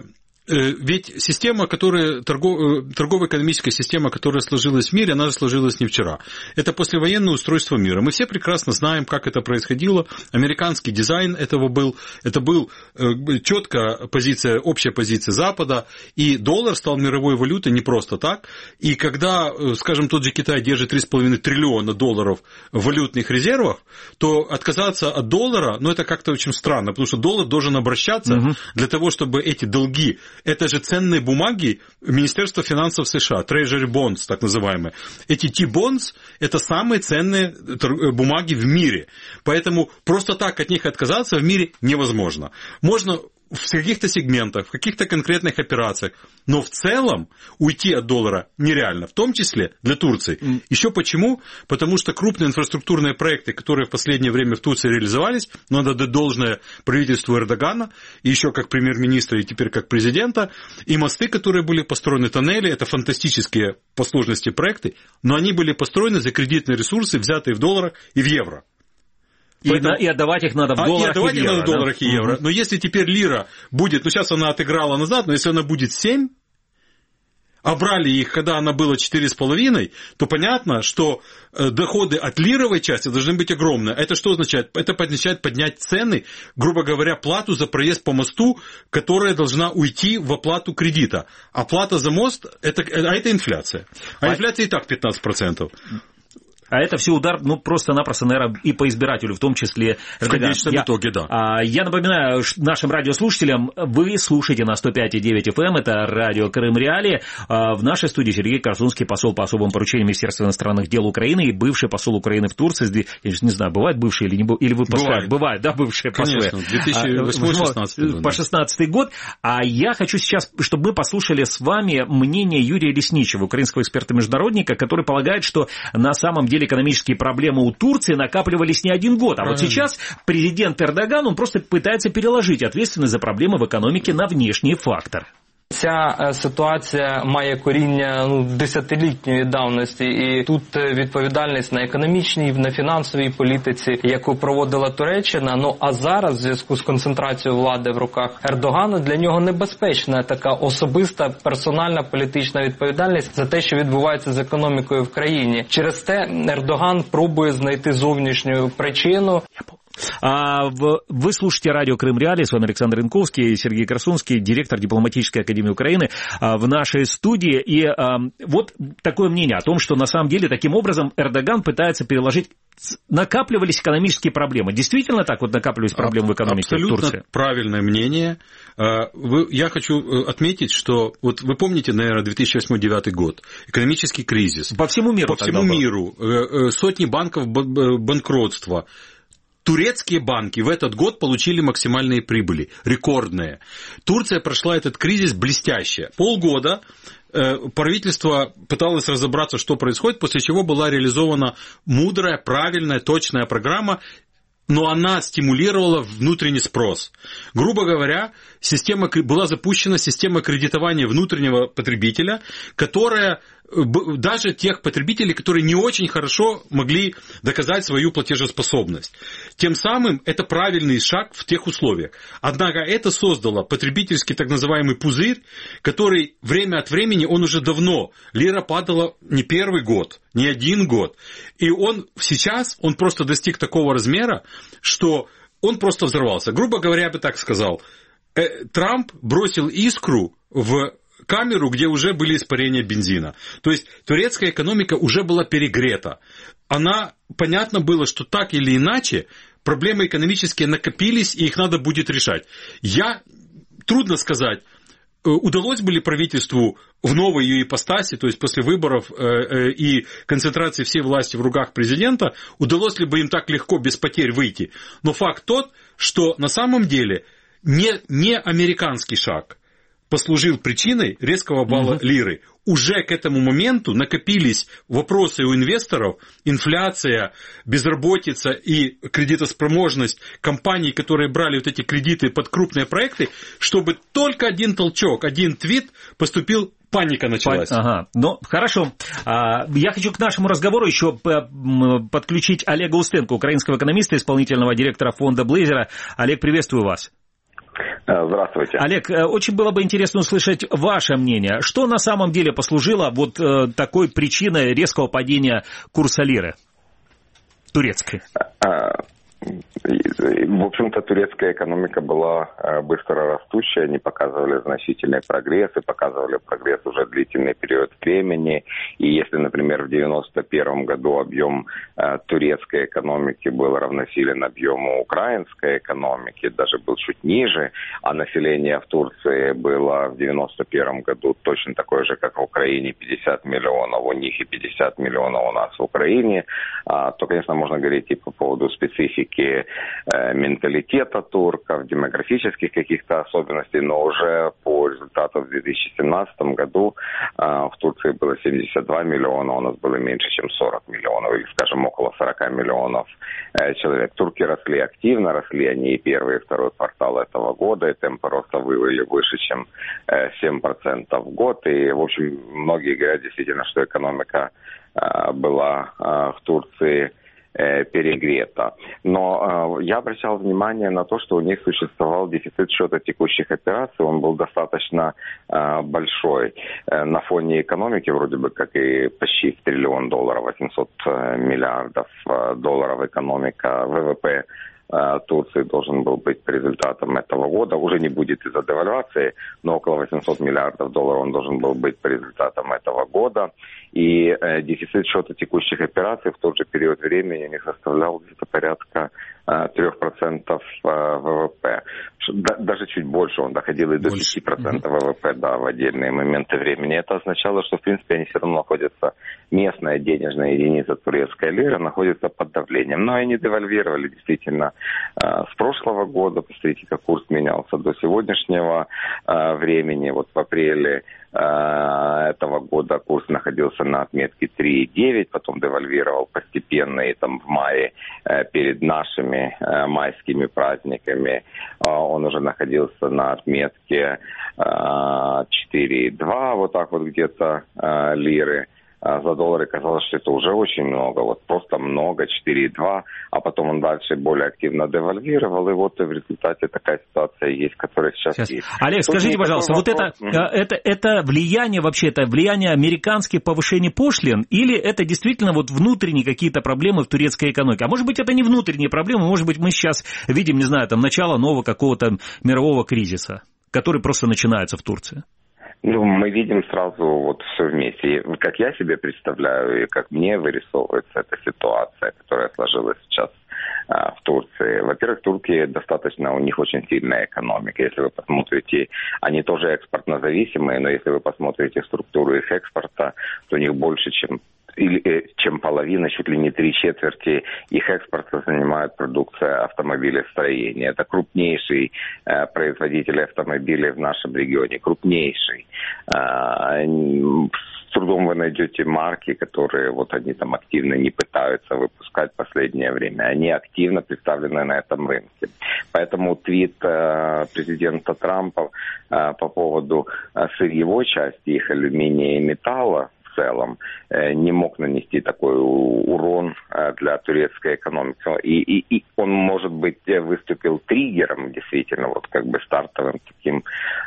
ведь система, торгово-экономическая система, которая сложилась в мире, она сложилась не вчера. Это послевоенное устройство мира. Мы все прекрасно знаем, как это происходило. Американский дизайн этого был. Это был четкая позиция, общая позиция Запада. И доллар стал мировой валютой не просто так. И когда, скажем, тот же Китай держит 3,5 триллиона долларов в валютных резервах, то отказаться от доллара, это как-то очень странно, потому что доллар должен обращаться для того, чтобы эти долги это же ценные бумаги Министерства финансов США, Treasury Bonds, так называемые. Эти T-bonds – это самые ценные бумаги в мире. Поэтому просто так от них отказаться в мире невозможно. Можно в каких-то сегментах, в каких-то конкретных операциях, но в целом уйти от доллара нереально, в том числе для Турции. Еще почему? Потому что крупные инфраструктурные проекты, которые в последнее время в Турции реализовались, надо дать должное правительству Эрдогана, и еще как премьер-министра, и теперь как президента, и мосты, которые были построены, тоннели, это фантастические по сложности проекты, но они были построены за кредитные ресурсы, взятые в долларах и в евро. Поэтому... И отдавать их надо в долларах и в евро. Отдавать их надо в долларах и евро. Но если теперь лира будет, ну сейчас она отыграла назад, но если она будет 7, а брали их, когда она была 4,5, то понятно, что доходы от лировой части должны быть огромные. Это что означает? Это означает поднять цены, грубо говоря, плату за проезд по мосту, которая должна уйти в оплату кредита. А плата за мост, это инфляция. А инфляция и так 15%. А это все удар, ну, просто-напросто, наверное, и по избирателю, в том числе. В конечном итоге, да. Я напоминаю нашим радиослушателям, вы слушаете на 105,9 FM, это радио Крым Реалии. В нашей студии Сергей Корсунский, посол по особым поручениям Министерства иностранных дел Украины и бывший посол Украины в Турции. Я не знаю, бывает бывший или не бывает, или вы послали? Бывает, да, бывшие послы. Конечно, 2008-2016 по 16 год. А я хочу сейчас, чтобы мы послушали с вами мнение Юрия Лесничего, украинского эксперта-международника, который полагает, что на самом деле экономические проблемы у Турции накапливались не один год. А вот сейчас президент Эрдоган, он просто пытается переложить ответственность за проблемы в экономике на внешний фактор. Ця ситуація має коріння десятилітньої давності, і тут відповідальність на економічній, на фінансовій політиці, яку проводила Туреччина. А зараз, в зв'язку з концентрацією влади в руках Ердогана, для нього небезпечна така особиста, персональна політична відповідальність за те, що відбувається з економікою в країні. Через те Ердоган пробує знайти зовнішню причину. Вы слушаете радио Крым Реалии, с вами Александр Янковский, Сергей Корсунский, директор дипломатической академии Украины в нашей студии. И вот такое мнение о том, что на самом деле таким образом Эрдоган пытается переложить, накапливались экономические проблемы. Действительно так вот накапливались проблемы в экономике в Турции? Абсолютно правильное мнение. Я хочу отметить, что вот вы помните, наверное, 2008-2009 год, экономический кризис. По всему миру. По всему миру. Сотни банков банкротства. Турецкие банки в этот год получили максимальные прибыли, рекордные. Турция прошла этот кризис блестяще. Полгода правительство пыталось разобраться, что происходит, после чего была реализована мудрая, правильная, точная программа, но она стимулировала внутренний спрос. Грубо говоря, была запущена система кредитования внутреннего потребителя, которая даже тех потребителей, которые не очень хорошо могли доказать свою платежеспособность. Тем самым это правильный шаг в тех условиях. Однако это создало потребительский так называемый пузырь, который время от времени, он уже давно, лира падала не первый год, не один год. И он просто достиг такого размера, что он просто взорвался. Грубо говоря, я бы так сказал, Трамп бросил искру в камеру, где уже были испарения бензина. То есть турецкая экономика уже была перегрета. Понятно было, что так или иначе проблемы экономические накопились, и их надо будет решать. Трудно сказать, удалось бы ли правительству в новой ее ипостаси, то есть после выборов и концентрации всей власти в руках президента, удалось ли бы им так легко, без потерь выйти. Но факт тот, что на самом деле не американский шаг послужил причиной резкого обвала лиры. Уже к этому моменту накопились вопросы у инвесторов, инфляция, безработица и кредитоспроможность компаний, которые брали вот эти кредиты под крупные проекты, чтобы только один толчок, один твит поступил, паника началась. Ну, хорошо. Я хочу к нашему разговору еще подключить Олега Устенко, украинского экономиста, исполнительного директора фонда Блейзера. Олег, приветствую вас. Здравствуйте. Олег, очень было бы интересно услышать ваше мнение. Что на самом деле послужило вот такой причиной резкого падения курса лиры турецкой? В общем-то, турецкая экономика была быстро растущая, они показывали значительный прогресс, и показывали прогресс уже длительный период времени. И если, например, в 1991 году объем турецкой экономики был равносилен объему украинской экономики, даже был чуть ниже, а население в Турции было в 1991 году точно такое же, как в Украине, 50 миллионов у них и 50 миллионов у нас в Украине, то, конечно, можно говорить и по поводу специфики менталитета турков, демографических каких-то особенностей, но уже по результатам в 2017 году в Турции было 72 миллиона, у нас было меньше, чем 40 миллионов, или, скажем, около 40 миллионов человек. Турки росли активно, росли они и первый, и второй квартал этого года, и темпы роста были выше, чем 7% в год, и, в общем, многие говорят действительно, что экономика была в Турции перегрета. Но я обращал внимание на то, что у них существовал дефицит счета текущих операций, он был достаточно большой. На фоне экономики, вроде бы, как и почти $1 триллион, 800 миллиардов долларов экономика, ВВП Турции должен был быть по результатам этого года. Уже не будет из-за девальвации, но около 800 миллиардов долларов он должен был быть по результатам этого года. И дефицит счета текущих операций в тот же период времени не составлял где-то порядка 3% ВВП. Даже чуть больше, он доходил и до 5% ВВП, да, в отдельные моменты времени. Это означало, что, в принципе, они все равно находятся, местная денежная единица турецкая лира находится под давлением. Но они девальвировали действительно с прошлого года. Посмотрите, как курс менялся до сегодняшнего времени. Вот в апреле этого года курс находился на отметке 3,9, потом девальвировал постепенно, и там в мае перед нашими майскими праздниками он уже находился на отметке 4,2, вот так вот где-то лиры за доллары. Казалось, что это уже очень много, вот просто много, 4,2, а потом он дальше более активно девальвировал, и вот в результате такая ситуация есть, которая сейчас есть. Олег, тут скажите, пожалуйста, вот это влияние вообще, это влияние американских повышений пошлин, или это действительно вот внутренние какие-то проблемы в турецкой экономике? А может быть, это не внутренние проблемы, может быть, мы сейчас видим, не знаю, там, начало нового какого-то мирового кризиса, который просто начинается в Турции? Ну, мы видим сразу вот все вместе. Как я себе представляю и как мне вырисовывается эта ситуация, которая сложилась сейчас в Турции. Во-первых, турки достаточно, у них очень сильная экономика. Если вы посмотрите, они тоже экспортно зависимые, но если вы посмотрите структуру их экспорта, то у них больше, чем половина, чуть ли не 3/4 их экспорта занимает продукция автомобилестроения. Это крупнейший производитель автомобилей в нашем регионе, крупнейший. С трудом вы найдете марки, которые вот они там активно не пытаются выпускать в последнее время. Они активно представлены на этом рынке. Поэтому твит президента Трампа по поводу сырьевой части их алюминия и металла в целом не мог нанести такой урон для турецкой экономики. И он, может быть, выступил триггером, действительно, вот как бы стартовым таким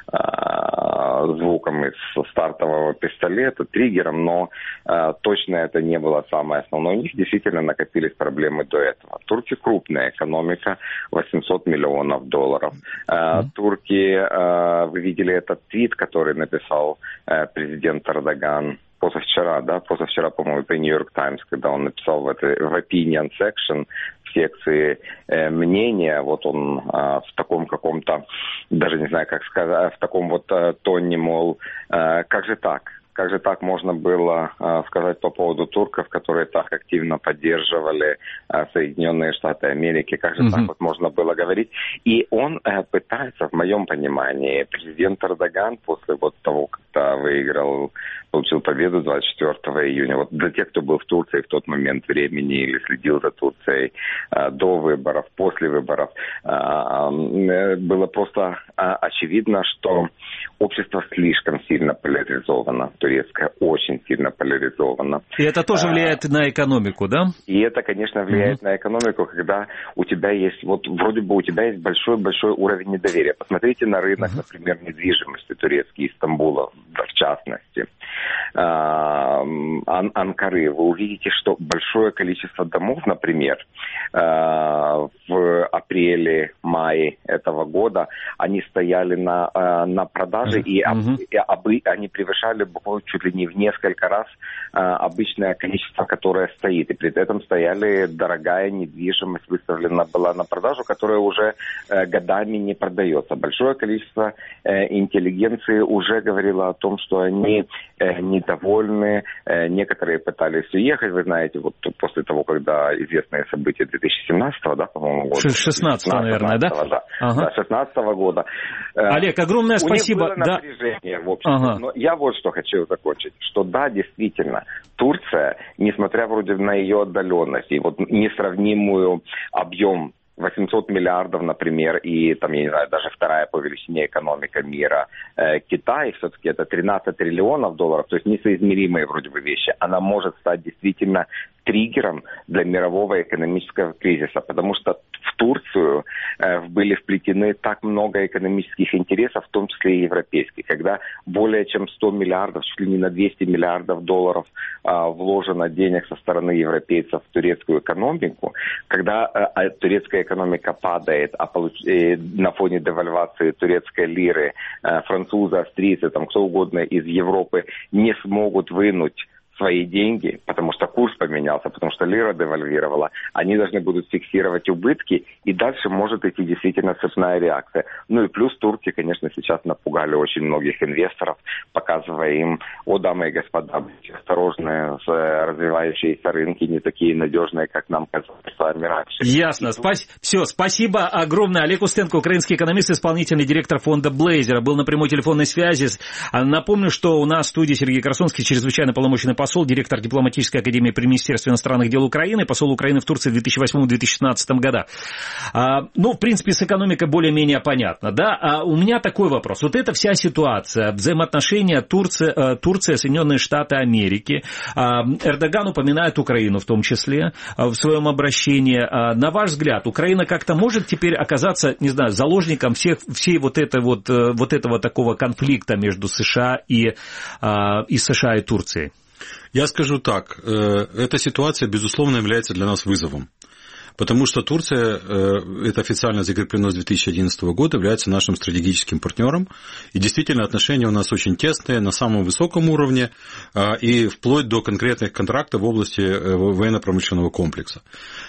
звуком из стартового пистолета, триггером, но точно это не было самое основное. У них действительно накопились проблемы до этого. Турки крупная экономика, 800 миллионов долларов. Турки, вы видели этот твит, который написал президент Эрдоган позавчера, по-моему, это New York Times, когда он написал в opinion section, в секции мнения, вот он в таком каком-то, даже не знаю, как сказать, в таком вот тоне, мол, как же так? Как же так можно было сказать по поводу турков, которые так активно поддерживали Соединенные Штаты Америки? Как же так вот можно было говорить? И он пытается, в моем понимании, президент Эрдоган после вот того, когда получил победу 24 июня, вот для тех, кто был в Турции в тот момент времени или следил за Турцией до выборов, после выборов, было просто очевидно, что общество слишком сильно поляризовано. Турецкая очень сильно поляризована. И это тоже влияет на экономику, да? И это, конечно, влияет на экономику, когда у тебя есть, вот вроде бы у тебя есть большой-большой уровень недоверия. Посмотрите на рынок, например, недвижимости турецкий, Стамбула. в частности, Анкары, вы увидите, что большое количество домов, например, в апреле-мае этого года, они стояли на продаже, и они превышали чуть ли не в несколько раз обычное количество, которое стоит. И при этом стояли дорогая недвижимость, выставлена была на продажу, которая уже годами не продается. Большое количество интеллигенции уже говорило о том, что они недовольны. Некоторые пытались уехать, вы знаете, вот после того, когда известные события 2017-го, да, по-моему, года. 16-го, наверное, да? Да, ага. 16-го года. Олег, огромное спасибо. У них было напряжение, в общем. Но я вот что хочу закончить, что да, действительно, Турция, несмотря вроде на ее отдаленность и вот несравнимую объем 800 миллиардов, например, и там, я не знаю, даже вторая по величине экономика мира Китай, все-таки это 13 триллионов долларов, то есть несоизмеримые вроде бы вещи, она может стать действительно триггером для мирового экономического кризиса, потому что в Турцию были вплетены так много экономических интересов, в том числе и европейских, когда более чем 100 миллиардов, чуть ли не на 200 миллиардов долларов вложено денег со стороны европейцев в турецкую экономику, когда турецкая экономика падает, а на фоне девальвации турецкой лиры французы, австрийцы, там кто угодно из Европы не смогут вынуть свои деньги, потому что курс поменялся, потому что лира девальвировала, они должны будут фиксировать убытки, и дальше может идти действительно цепная реакция. Ну и плюс турки, конечно, сейчас напугали очень многих инвесторов, показывая им: о, дамы и господа, будьте осторожны, развивающиеся рынки не такие надежные, как нам казалось с вами раньше. Ясно. Все, спасибо огромное. Олег Устенко, украинский экономист, исполнительный директор фонда Блейзера, был на прямой телефонной связи. Напомню, что у нас в студии Сергей Красонский, чрезвычайно полномочный посол, директор дипломатической академии при Министерстве иностранных дел Украины, посол Украины в Турции в 2008-2016 годах. Ну, в принципе, с экономикой более-менее понятно, да? У меня такой вопрос. Вот эта вся ситуация, взаимоотношения Турция, Соединенные Штаты Америки, Эрдоган упоминает Украину в том числе в своем обращении. На ваш взгляд, Украина как-то может теперь оказаться, не знаю, заложником всей вот этого такого конфликта между США и США и Турцией? Я скажу так, эта ситуация, безусловно, является для нас вызовом, потому что Турция, это официально закреплено с 2011 года, является нашим стратегическим партнером, и действительно отношения у нас очень тесные, на самом высоком уровне, и вплоть до конкретных контрактов в области военно-промышленного комплекса.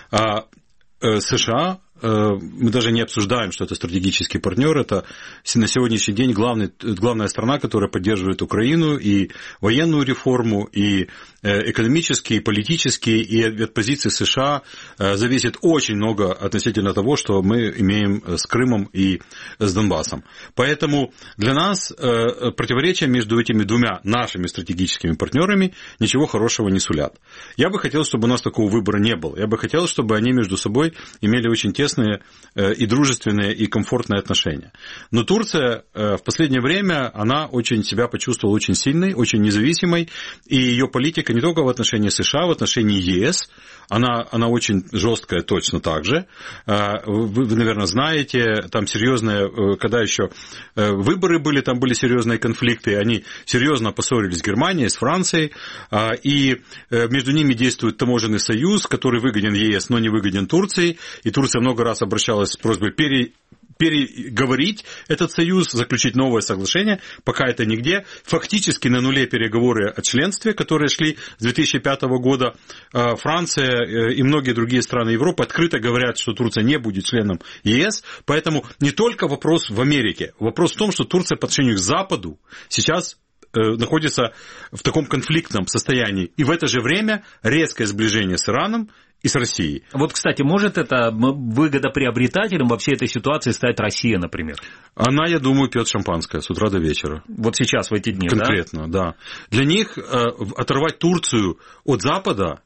США, мы даже не обсуждаем, что это стратегический партнер, это на сегодняшний день главная страна, которая поддерживает Украину, и военную реформу, и экономически, и политически, и от позиции США зависит очень много относительно того, что мы имеем с Крымом и с Донбассом. Поэтому для нас противоречия между этими двумя нашими стратегическими партнерами ничего хорошего не сулят. Я бы хотел, чтобы у нас такого выбора не было. Я бы хотел, чтобы они между собой имели очень тесные и дружественные, и комфортные отношения. Но Турция в последнее время, она очень себя почувствовала очень сильной, очень независимой, и ее политика не только в отношении США, в отношении ЕС, она очень жесткая точно так же. Вы, наверное, знаете, там серьезные, когда еще выборы были, там были серьезные конфликты, они серьезно поссорились с Германией, с Францией, и между ними действует таможенный союз, который выгоден ЕС, но не выгоден Турции, и Турция много раз обращалась с просьбой переговорить этот союз, заключить новое соглашение, пока это нигде. Фактически на нуле переговоры о членстве, которые шли с 2005 года. Франция и многие другие страны Европы открыто говорят, что Турция не будет членом ЕС. Поэтому не только вопрос в Америке. Вопрос в том, что Турция по отношению к Западу сейчас находится в таком конфликтном состоянии. И в это же время резкое сближение с Ираном и с Россией. Вот, кстати, может это выгодоприобретателем во всей этой ситуации стать Россия, например? Она, я думаю, пьет шампанское с утра до вечера. Вот сейчас, в эти дни, конкретно, да? Для них оторвать Турцию от Запада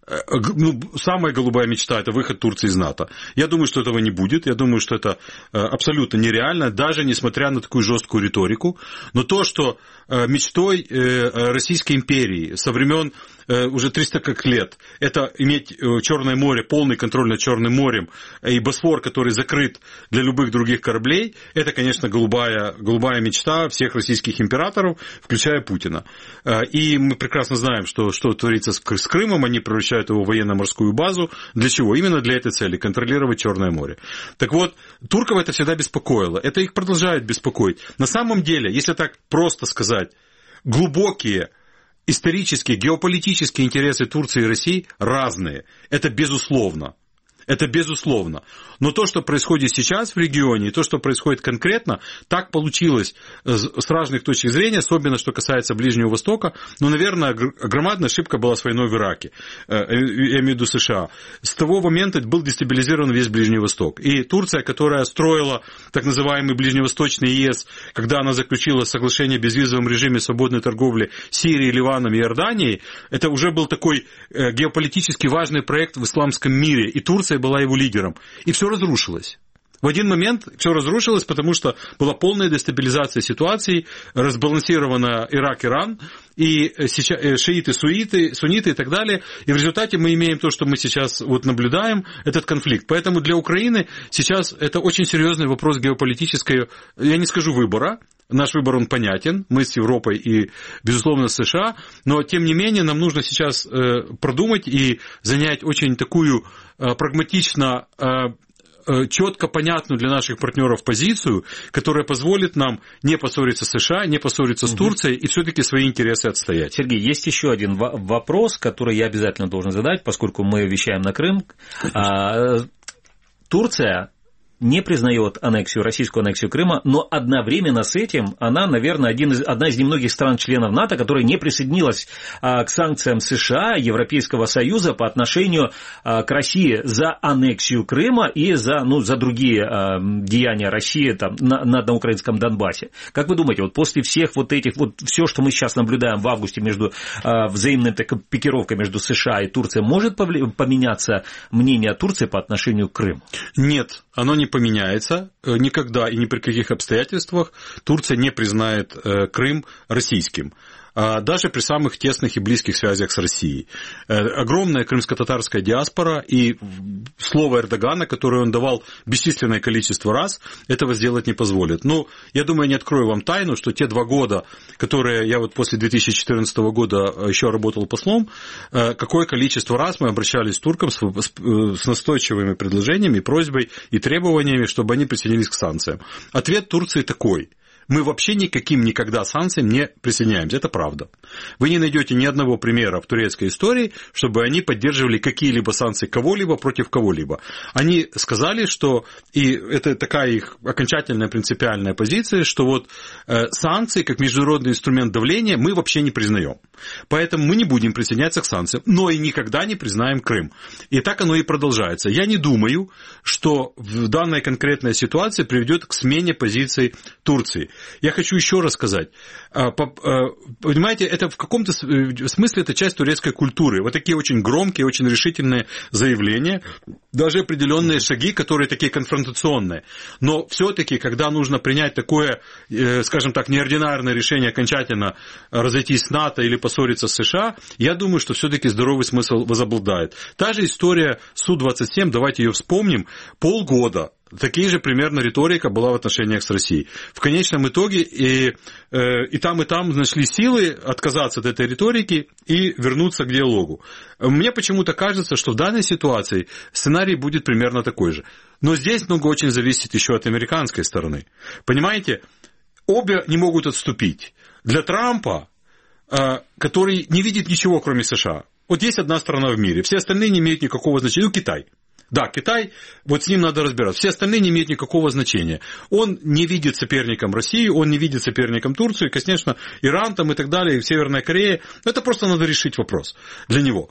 самая голубая мечта – это выход Турции из НАТО. Я думаю, что этого не будет. Я думаю, что это абсолютно нереально, даже несмотря на такую жесткую риторику. Но то, что мечтой Российской империи со времен уже 300 лет – это иметь Черное море, полный контроль над Черным морем и Босфор, который закрыт для любых других кораблей, это, конечно, голубая мечта всех российских императоров, включая Путина. И мы прекрасно знаем, что творится с Крымом, они превращают его в военно-морскую базу. Для чего? Именно для этой цели – контролировать Черное море. Так вот, турков это всегда беспокоило, это их продолжает беспокоить. На самом деле, если так просто сказать, глубокие исторические, геополитические интересы Турции и России разные. Это безусловно. Это безусловно. Но то, что происходит сейчас в регионе, и то, что происходит конкретно, так получилось с разных точек зрения, особенно что касается Ближнего Востока. Но, наверное, громадная ошибка была с войной в Ираке, я имею в виду США. С того момента был дестабилизирован весь Ближний Восток. И Турция, которая строила так называемый Ближневосточный ЕС, когда она заключила соглашение о безвизовом режиме свободной торговли Сирией, Ливаном и Иорданией, это уже был такой геополитически важный проект в исламском мире. И Турция была его лидером. И все разрушилось. В один момент все разрушилось, потому что была полная дестабилизация ситуации, разбалансирована Ирак-Иран, и шииты, сунниты и так далее. И в результате мы имеем то, что мы сейчас вот наблюдаем, этот конфликт. Поэтому для Украины сейчас это очень серьезный вопрос геополитического, я не скажу выбора. Наш выбор, он понятен, мы с Европой и, безусловно, с США, но, тем не менее, нам нужно сейчас продумать и занять очень такую прагматично, четко понятную для наших партнеров позицию, которая позволит нам не поссориться с США, не поссориться с Турцией и все-таки свои интересы отстоять. Сергей, есть еще один вопрос, который я обязательно должен задать, поскольку мы вещаем на Крым. Турция не признает российскую аннексию Крыма, но одновременно с этим она, наверное, одна из немногих стран-членов НАТО, которая не присоединилась к санкциям США, Европейского Союза по отношению к России за аннексию Крыма и за другие деяния России там, на украинском Донбассе. Как вы думаете, вот после всех вот этих, вот все, что мы сейчас наблюдаем в августе между взаимной пикировкой между США и Турцией, может поменяться мнение Турции по отношению к Крыму? Нет, оно не поменяется никогда и ни при каких обстоятельствах. Турция не признает Крым российским, даже при самых тесных и близких связях с Россией. Огромная крымско-татарская диаспора и слово Эрдогана, которое он давал бесчисленное количество раз, этого сделать не позволит. Ну, я думаю, я не открою вам тайну, что те 2 года, которые я вот после 2014 года еще работал послом, какое количество раз мы обращались к туркам с настойчивыми предложениями, просьбой и требованиями, чтобы они присоединились к санкциям. Ответ Турции такой: мы вообще никогда санкциям не присоединяемся. Это правда. Вы не найдете ни одного примера в турецкой истории, чтобы они поддерживали какие-либо санкции кого-либо против кого-либо. Они сказали, что, и это такая их окончательная принципиальная позиция, что вот санкции как международный инструмент давления мы вообще не признаем. Поэтому мы не будем присоединяться к санкциям, но и никогда не признаем Крым. И так оно и продолжается. Я не думаю, что данная конкретная ситуация приведет к смене позиции Турции. Я хочу еще раз сказать, понимаете, это в каком-то смысле это часть турецкой культуры. Вот такие очень громкие, очень решительные заявления, даже определенные шаги, которые такие конфронтационные. Но все-таки, когда нужно принять такое, скажем так, неординарное решение окончательно разойтись с НАТО или поссориться с США, я думаю, что все-таки здоровый смысл возобладает. Та же история Су-27, давайте ее вспомним, полгода. Такие же примерно риторика была в отношениях с Россией. В конечном итоге и там нашли силы отказаться от этой риторики и вернуться к диалогу. Мне почему-то кажется, что в данной ситуации сценарий будет примерно такой же. Но здесь много очень зависит еще от американской стороны. Понимаете, обе не могут отступить. Для Трампа, который не видит ничего, кроме США, вот есть одна страна в мире, все остальные не имеют никакого значения. Китай. Да, Китай, вот с ним надо разбираться. Все остальные не имеют никакого значения. Он не видит соперником Россию, он не видит соперником Турцию, конечно, Иран там и так далее, и Северная Корея. Это просто надо решить вопрос для него.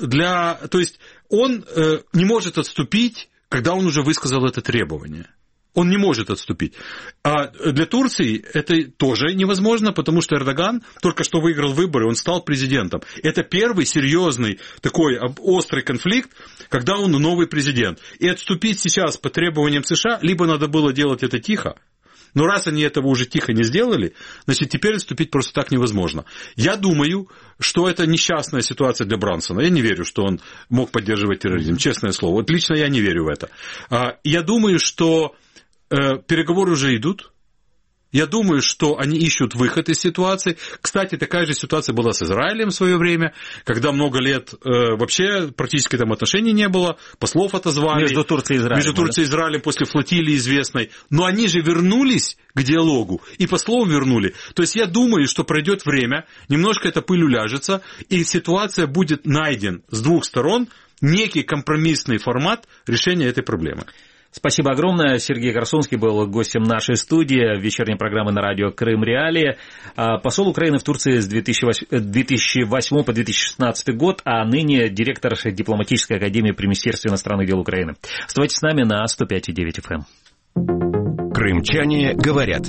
То есть он не может отступить, когда он уже высказал это требование. Он не может отступить. А для Турции это тоже невозможно, потому что Эрдоган только что выиграл выборы, он стал президентом. Это первый серьезный такой острый конфликт, когда он новый президент. И отступить сейчас по требованиям США, либо надо было делать это тихо, но раз они этого уже тихо не сделали, значит, теперь отступить просто так невозможно. Я думаю, что это несчастная ситуация для Брансона. Я не верю, что он мог поддерживать терроризм, честное слово. Вот лично я не верю в это. Я думаю, что переговоры уже идут. Я думаю, что они ищут выход из ситуации. Кстати, такая же ситуация была с Израилем в свое время, когда много лет вообще практически там отношений не было, послов отозвали. Между Турцией и Израилем. Между Турцией и Израилем после флотилии известной. Но они же вернулись к диалогу, и послов вернули. То есть я думаю, что пройдет время, немножко эта пыль уляжется, и ситуация будет найден с двух сторон некий компромиссный формат решения этой проблемы. Спасибо огромное. Сергей Корсунский был гостем нашей студии вечерней программы на радио «Крым Реалии». Посол Украины в Турции с 2008 по 2016 год, а ныне директор дипломатической академии при Министерстве иностранных дел Украины. Оставайтесь с нами на 105,9 FM. Крымчане говорят.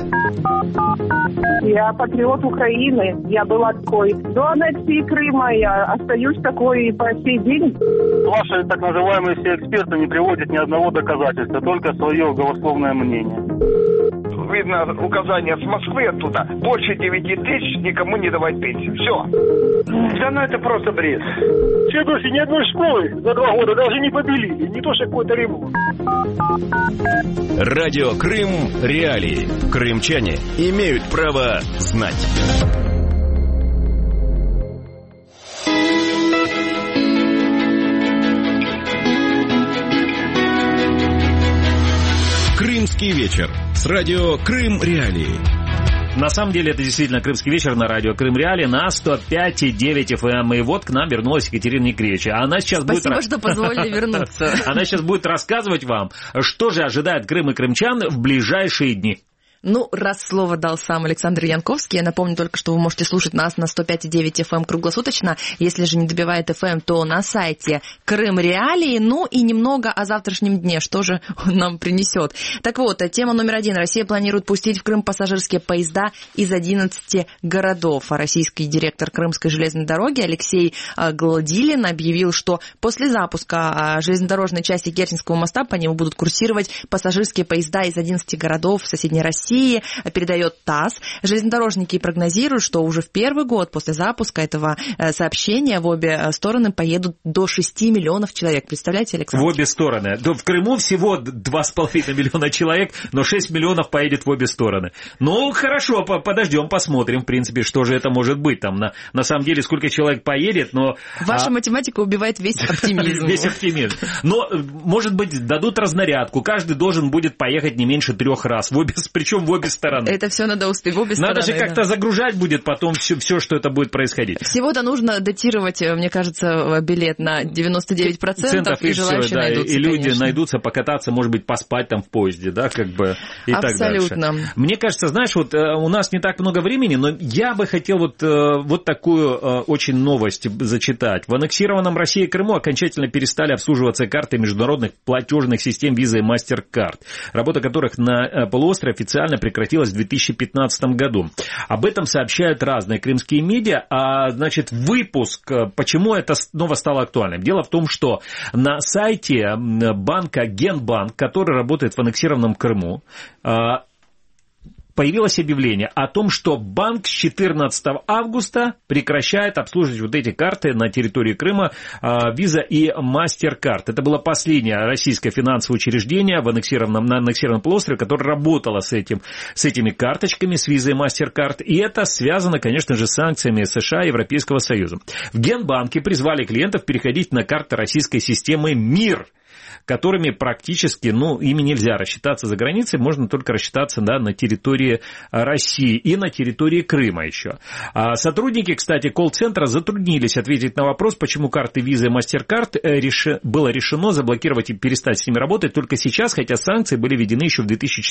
Я патриот Украины. Я была такой до аннексии Крыма. Я остаюсь такой и по сей день. Ваши так называемые все эксперты не приводят ни одного доказательства, только свое голословное мнение. Видно указание с Москвы оттуда. Больше 9 тысяч никому не давать пенсию. Все. Да ну это просто бред. В Феодосии ни одной школы за 2 года даже не побелили. Не то, что какой-то ремонт. Радио «Крым Реалии». Крымчане имеют право знать. Крымский вечер с радио «Крым Реалии». На самом деле, это действительно «Крымский вечер» на радио «Крым Реалии» на 105,9 FM. И вот к нам вернулась Екатерина Некревича. Она сейчас Спасибо, что позволили вернуться. Она сейчас будет рассказывать вам, что же ожидает Крым и крымчан в ближайшие дни. Ну, раз слово дал сам Александр Янковский, я напомню только, что вы можете слушать нас на 105,9 FM круглосуточно. Если же не добивает FM, то на сайте Крым Реалии. Ну и немного о завтрашнем дне, что же он нам принесет. Так вот, тема номер 1. Россия планирует пустить в Крым пассажирские поезда из 11 городов. Российский директор Крымской железной дороги Алексей Гладилин объявил, что после запуска железнодорожной части Керченского моста по нему будут курсировать пассажирские поезда из 11 городов в соседней России. Передает ТАСС. Железнодорожники прогнозируют, что уже в первый год после запуска этого сообщения в обе стороны поедут до 6 миллионов человек. Представляете, Александр? В обе стороны. В Крыму всего 2,5 миллиона человек, но 6 миллионов поедет в обе стороны. Ну, хорошо, подождем, посмотрим, в принципе, что же это может быть. Там на самом деле сколько человек поедет, но... Ваша математика убивает весь оптимизм. Весь оптимизм. Но, может быть, дадут разнарядку. Каждый должен будет поехать не меньше 3 раз. Причем в обе стороны. Это все надо успеть в обе стороны. Надо же как-то загружать будет потом все, что это будет происходить. Всего-то нужно датировать, мне кажется, билет на 99%, и желающие найдутся, и люди конечно. найдутся покататься, может быть, поспать там в поезде, да, как бы, и так дальше. Абсолютно. Мне кажется, знаешь, вот у нас не так много времени, но я бы хотел вот такую очень новость зачитать. В аннексированном Россией Крыму окончательно перестали обслуживаться карты международных платежных систем Visa и MasterCard, работа которых на полуострове официально прекратилась в 2015 году. Об этом сообщают разные крымские медиа. Значит, выпуск, почему это снова стало актуальным? Дело в том, что на сайте банка Генбанк, который работает в аннексированном Крыму, появилось объявление о том, что банк с 14 августа прекращает обслуживать вот эти карты на территории Крыма Visa и MasterCard. Это было последнее российское финансовое учреждение на аннексированном полуострове, которое работало с этими карточками, с Visa и MasterCard. И это связано, конечно же, с санкциями США и Европейского Союза. В Генбанке призвали клиентов переходить на карты российской системы МИР, которыми практически, ими нельзя рассчитаться за границей, можно только рассчитаться, да, на территории России и на территории Крыма еще. Сотрудники, кстати, колл-центра затруднились ответить на вопрос, почему карты Visa и MasterCard было решено заблокировать и перестать с ними работать только сейчас, хотя санкции были введены еще в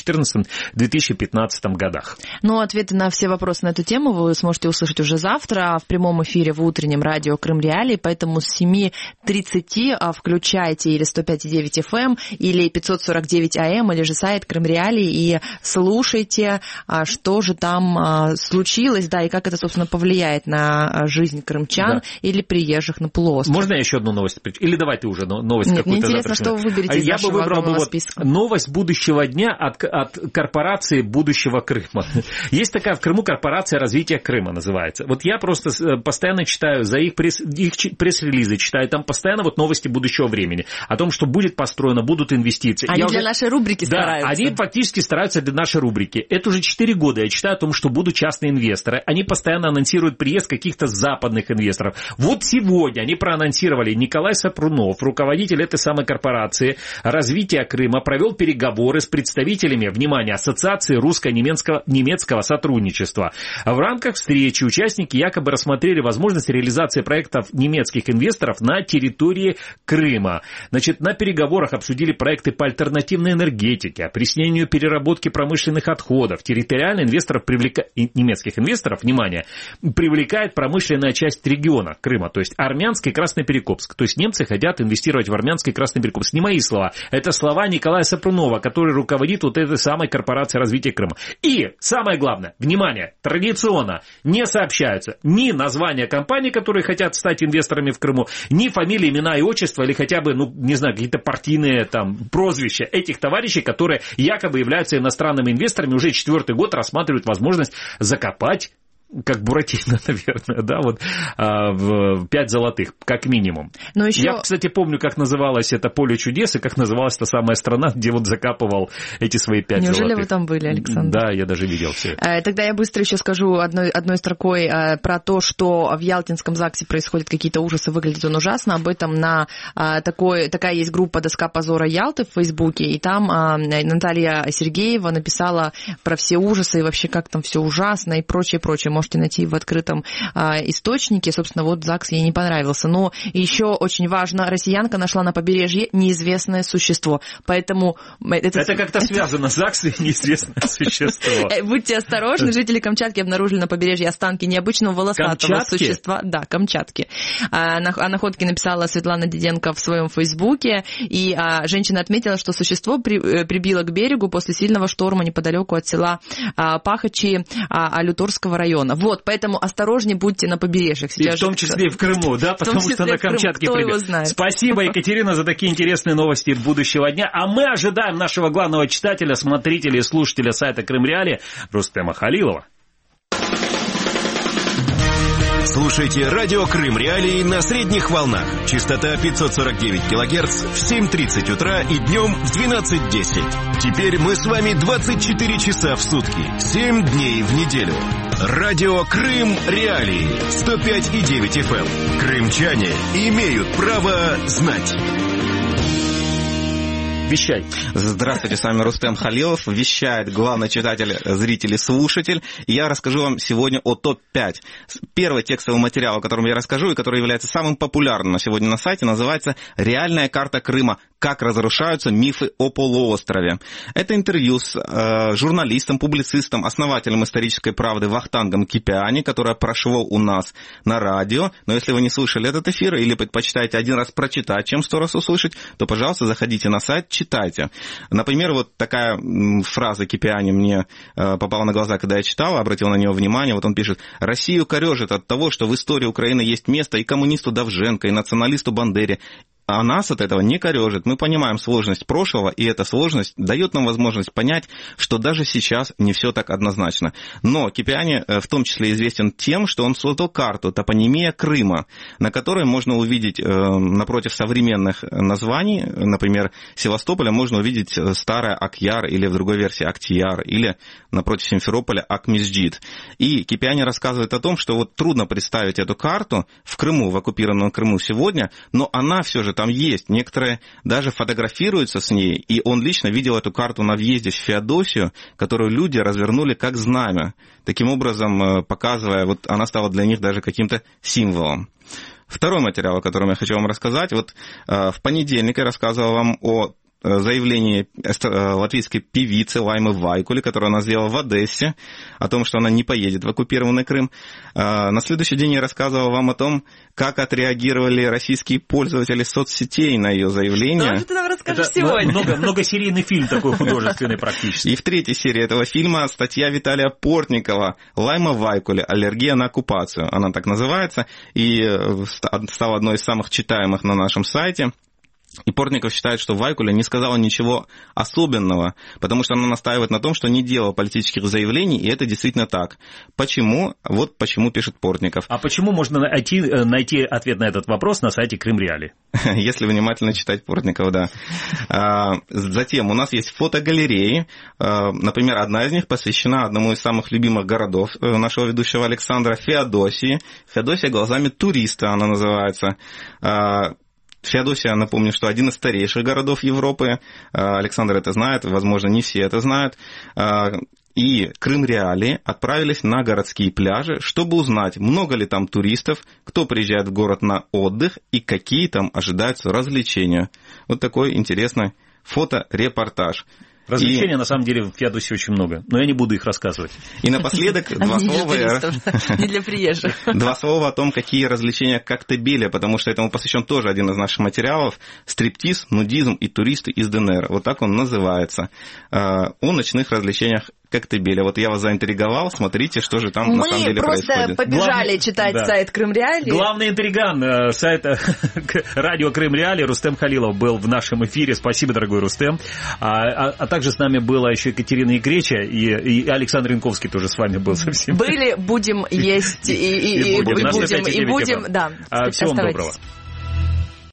2014-2015 годах. Ну, ответы на все вопросы на эту тему вы сможете услышать уже завтра в прямом эфире в утреннем радио Крым Реалии, поэтому с 7:30 включайте или 105 105,9 FM или 549 AM, или же сайт Крым Реалии, и слушайте, что же там случилось, да, и как это, собственно, повлияет на жизнь крымчан или приезжих на полуостров. Можно я еще одну новость? Или давай ты уже новость какую-то. Мне интересно, что вы выберете из нашего огромного списка. Новость будущего дня от корпорации будущего Крыма. Есть такая в Крыму корпорация развития Крыма, называется. Вот я просто постоянно читаю за их пресс-релизы, читаю там постоянно вот новости будущего времени. О том, что будет построено, будут инвестиции. Они для нашей рубрики стараются. Да, они фактически стараются для нашей рубрики. Это уже 4 года я читаю о том, что будут частные инвесторы. Они постоянно анонсируют приезд каких-то западных инвесторов. Вот сегодня они проанонсировали Николай Сапрунов, руководитель этой самой корпорации развития Крыма, провел переговоры с представителями, внимание, Ассоциации русско-немецкого сотрудничества. В рамках встречи участники якобы рассмотрели возможность реализации проектов немецких инвесторов на территории Крыма. Значит, на переговорах обсудили проекты по альтернативной энергетике, опреснению переработки промышленных отходов. Территориально немецких инвесторов, внимание, привлекает промышленная часть региона Крыма, то есть Армянский и Красноперекопск. То есть немцы хотят инвестировать в Армянский и Красноперекопск. Не мои слова, это слова Николая Сапрунова, который руководит вот этой самой корпорацией развития Крыма. И самое главное, внимание, традиционно не сообщаются ни названия компаний, которые хотят стать инвесторами в Крыму, ни фамилии, имена и отчества, или хотя бы, не знаю, какие-то партийные там прозвища этих товарищей, которые якобы являются иностранными инвесторами, уже 4-й год рассматривают возможность закопать, как Буратино, наверное, да, вот 5 золотых, как минимум. Но еще... Я, кстати, помню, как называлось это поле чудес, и как называлась та самая страна, где вот закапывал эти свои 5 золотых. Неужели вы там были, Александр? Да, я даже видел все это. Тогда я быстро еще скажу одной строкой про то, что в Ялтинском ЗАГСе происходят какие-то ужасы, выглядит он ужасно. Об этом такая есть группа «Доска позора Ялты» в Фейсбуке, и там Наталья Сергеева написала про все ужасы, и вообще как там все ужасно, и прочее. Можете найти в открытом источнике. Собственно, вот ЗАГС ей не понравился. Но еще очень важно, россиянка нашла на побережье неизвестное существо. Поэтому... Это как-то связано, ЗАГС и неизвестное существо. Будьте осторожны, жители Камчатки обнаружили на побережье останки необычного волосатого существа. Да, Камчатки. О находке написала Светлана Диденко в своем Фейсбуке, и женщина отметила, что существо прибило к берегу после сильного шторма неподалеку от села Пахачи Алюторского района. Вот, поэтому осторожнее будьте на побережьях. Сейчас и в том числе и в Крыму, да, потому что на Камчатке прибыл. Спасибо, Екатерина, за такие интересные новости будущего дня. А мы ожидаем нашего главного читателя, смотрителя и слушателя сайта Крым Реалии Рустема Халилова. Слушайте радио Крым Реалии на средних волнах. Частота 549 килогерц в 7:30 утра и днем в 12:10. Теперь мы с вами 24 часа в сутки, 7 дней в неделю. Радио Крым Реалии 105,9 FM. Крымчане имеют право знать. Вещай. Здравствуйте, с вами Рустем Халилов. Вещает главный читатель, зритель и слушатель. И я расскажу вам сегодня о топ-5. Первый текстовый материал, о котором я расскажу, и который является самым популярным на сегодня на сайте, называется «Реальная карта Крыма. Как разрушаются мифы о полуострове». Это интервью с журналистом, публицистом, основателем «Исторической правды» Вахтангом Кипиани, которое прошло у нас на радио. Но если вы не слышали этот эфир или предпочитаете один раз прочитать, чем 100 раз услышать, то, пожалуйста, заходите на сайт, читайте. Например, вот такая фраза Кипиани мне попала на глаза, когда я читал, обратил на нее внимание. Вот он пишет: «Россию корежит от того, что в истории Украины есть место и коммунисту Довженко, и националисту Бандере. А нас от этого не корежит. Мы понимаем сложность прошлого, и эта сложность дает нам возможность понять, что даже сейчас не все так однозначно». Но Кипиани в том числе известен тем, что он создал карту «Топонимия Крыма», на которой можно увидеть напротив современных названий, например, Севастополя, можно увидеть старое Акьяр, или в другой версии Актияр, или напротив Симферополя Акмесджит. И Кипиани рассказывает о том, что вот трудно представить эту карту в Крыму, в оккупированном Крыму сегодня, но она все же там есть. Некоторые даже фотографируются с ней, и он лично видел эту карту на въезде в Феодосию, которую люди развернули как знамя, таким образом показывая, вот она стала для них даже каким-то символом. Второй материал, о котором я хочу вам рассказать. Вот в понедельник я рассказывал вам о заявление латвийской певицы Лаймы Вайкуле, которую она сделала в Одессе, о том, что она не поедет в оккупированный Крым. На следующий день я рассказывал вам о том, как отреагировали российские пользователи соцсетей на ее заявление. Что же ты нам расскажешь сегодня? Многосерийный фильм такой художественный практически. И в третьей серии этого фильма статья Виталия Портникова «Лайма Вайкуле. Аллергия на оккупацию». Она так называется и стала одной из самых читаемых на нашем сайте. И Портников считает, что Вайкуле не сказала ничего особенного, потому что она настаивает на том, что не делала политических заявлений, и это действительно так. Почему? Вот почему пишет Портников. А почему можно найти ответ на этот вопрос на сайте Крым Реали? Если внимательно читать Портникова, да. Затем у нас есть фотогалереи. Например, одна из них посвящена одному из самых любимых городов нашего ведущего Александра, Феодосии. Феодосия глазами туриста она называется. Феодосия, напомню, что один из старейших городов Европы. Александр это знает, возможно, не все это знают. И Крым Реали отправились на городские пляжи, чтобы узнать, много ли там туристов, кто приезжает в город на отдых и какие там ожидаются развлечения. Вот такой интересный фоторепортаж. Развлечений, на самом деле, в Феодосии очень много, но я не буду их рассказывать. И напоследок два слова... Не для приезжих. Два слова о том, какие развлечения Коктебеля, потому что этому посвящен тоже один из наших материалов. Стриптиз, нудизм и туристы из ДНР. Вот так он называется. О ночных развлечениях Коктебеля. Вот я вас заинтриговал, смотрите, что же там на самом деле происходит. Мы просто побежали читать сайт Крым Реали. Главный интриган сайта радио Крым Реали Рустем Халилов был в нашем эфире. Спасибо, дорогой Рустем. А также с нами была еще Екатерина Игреча, и Александр Янковский тоже с вами был совсем. Были, будем есть и будем. Да, всего вам доброго.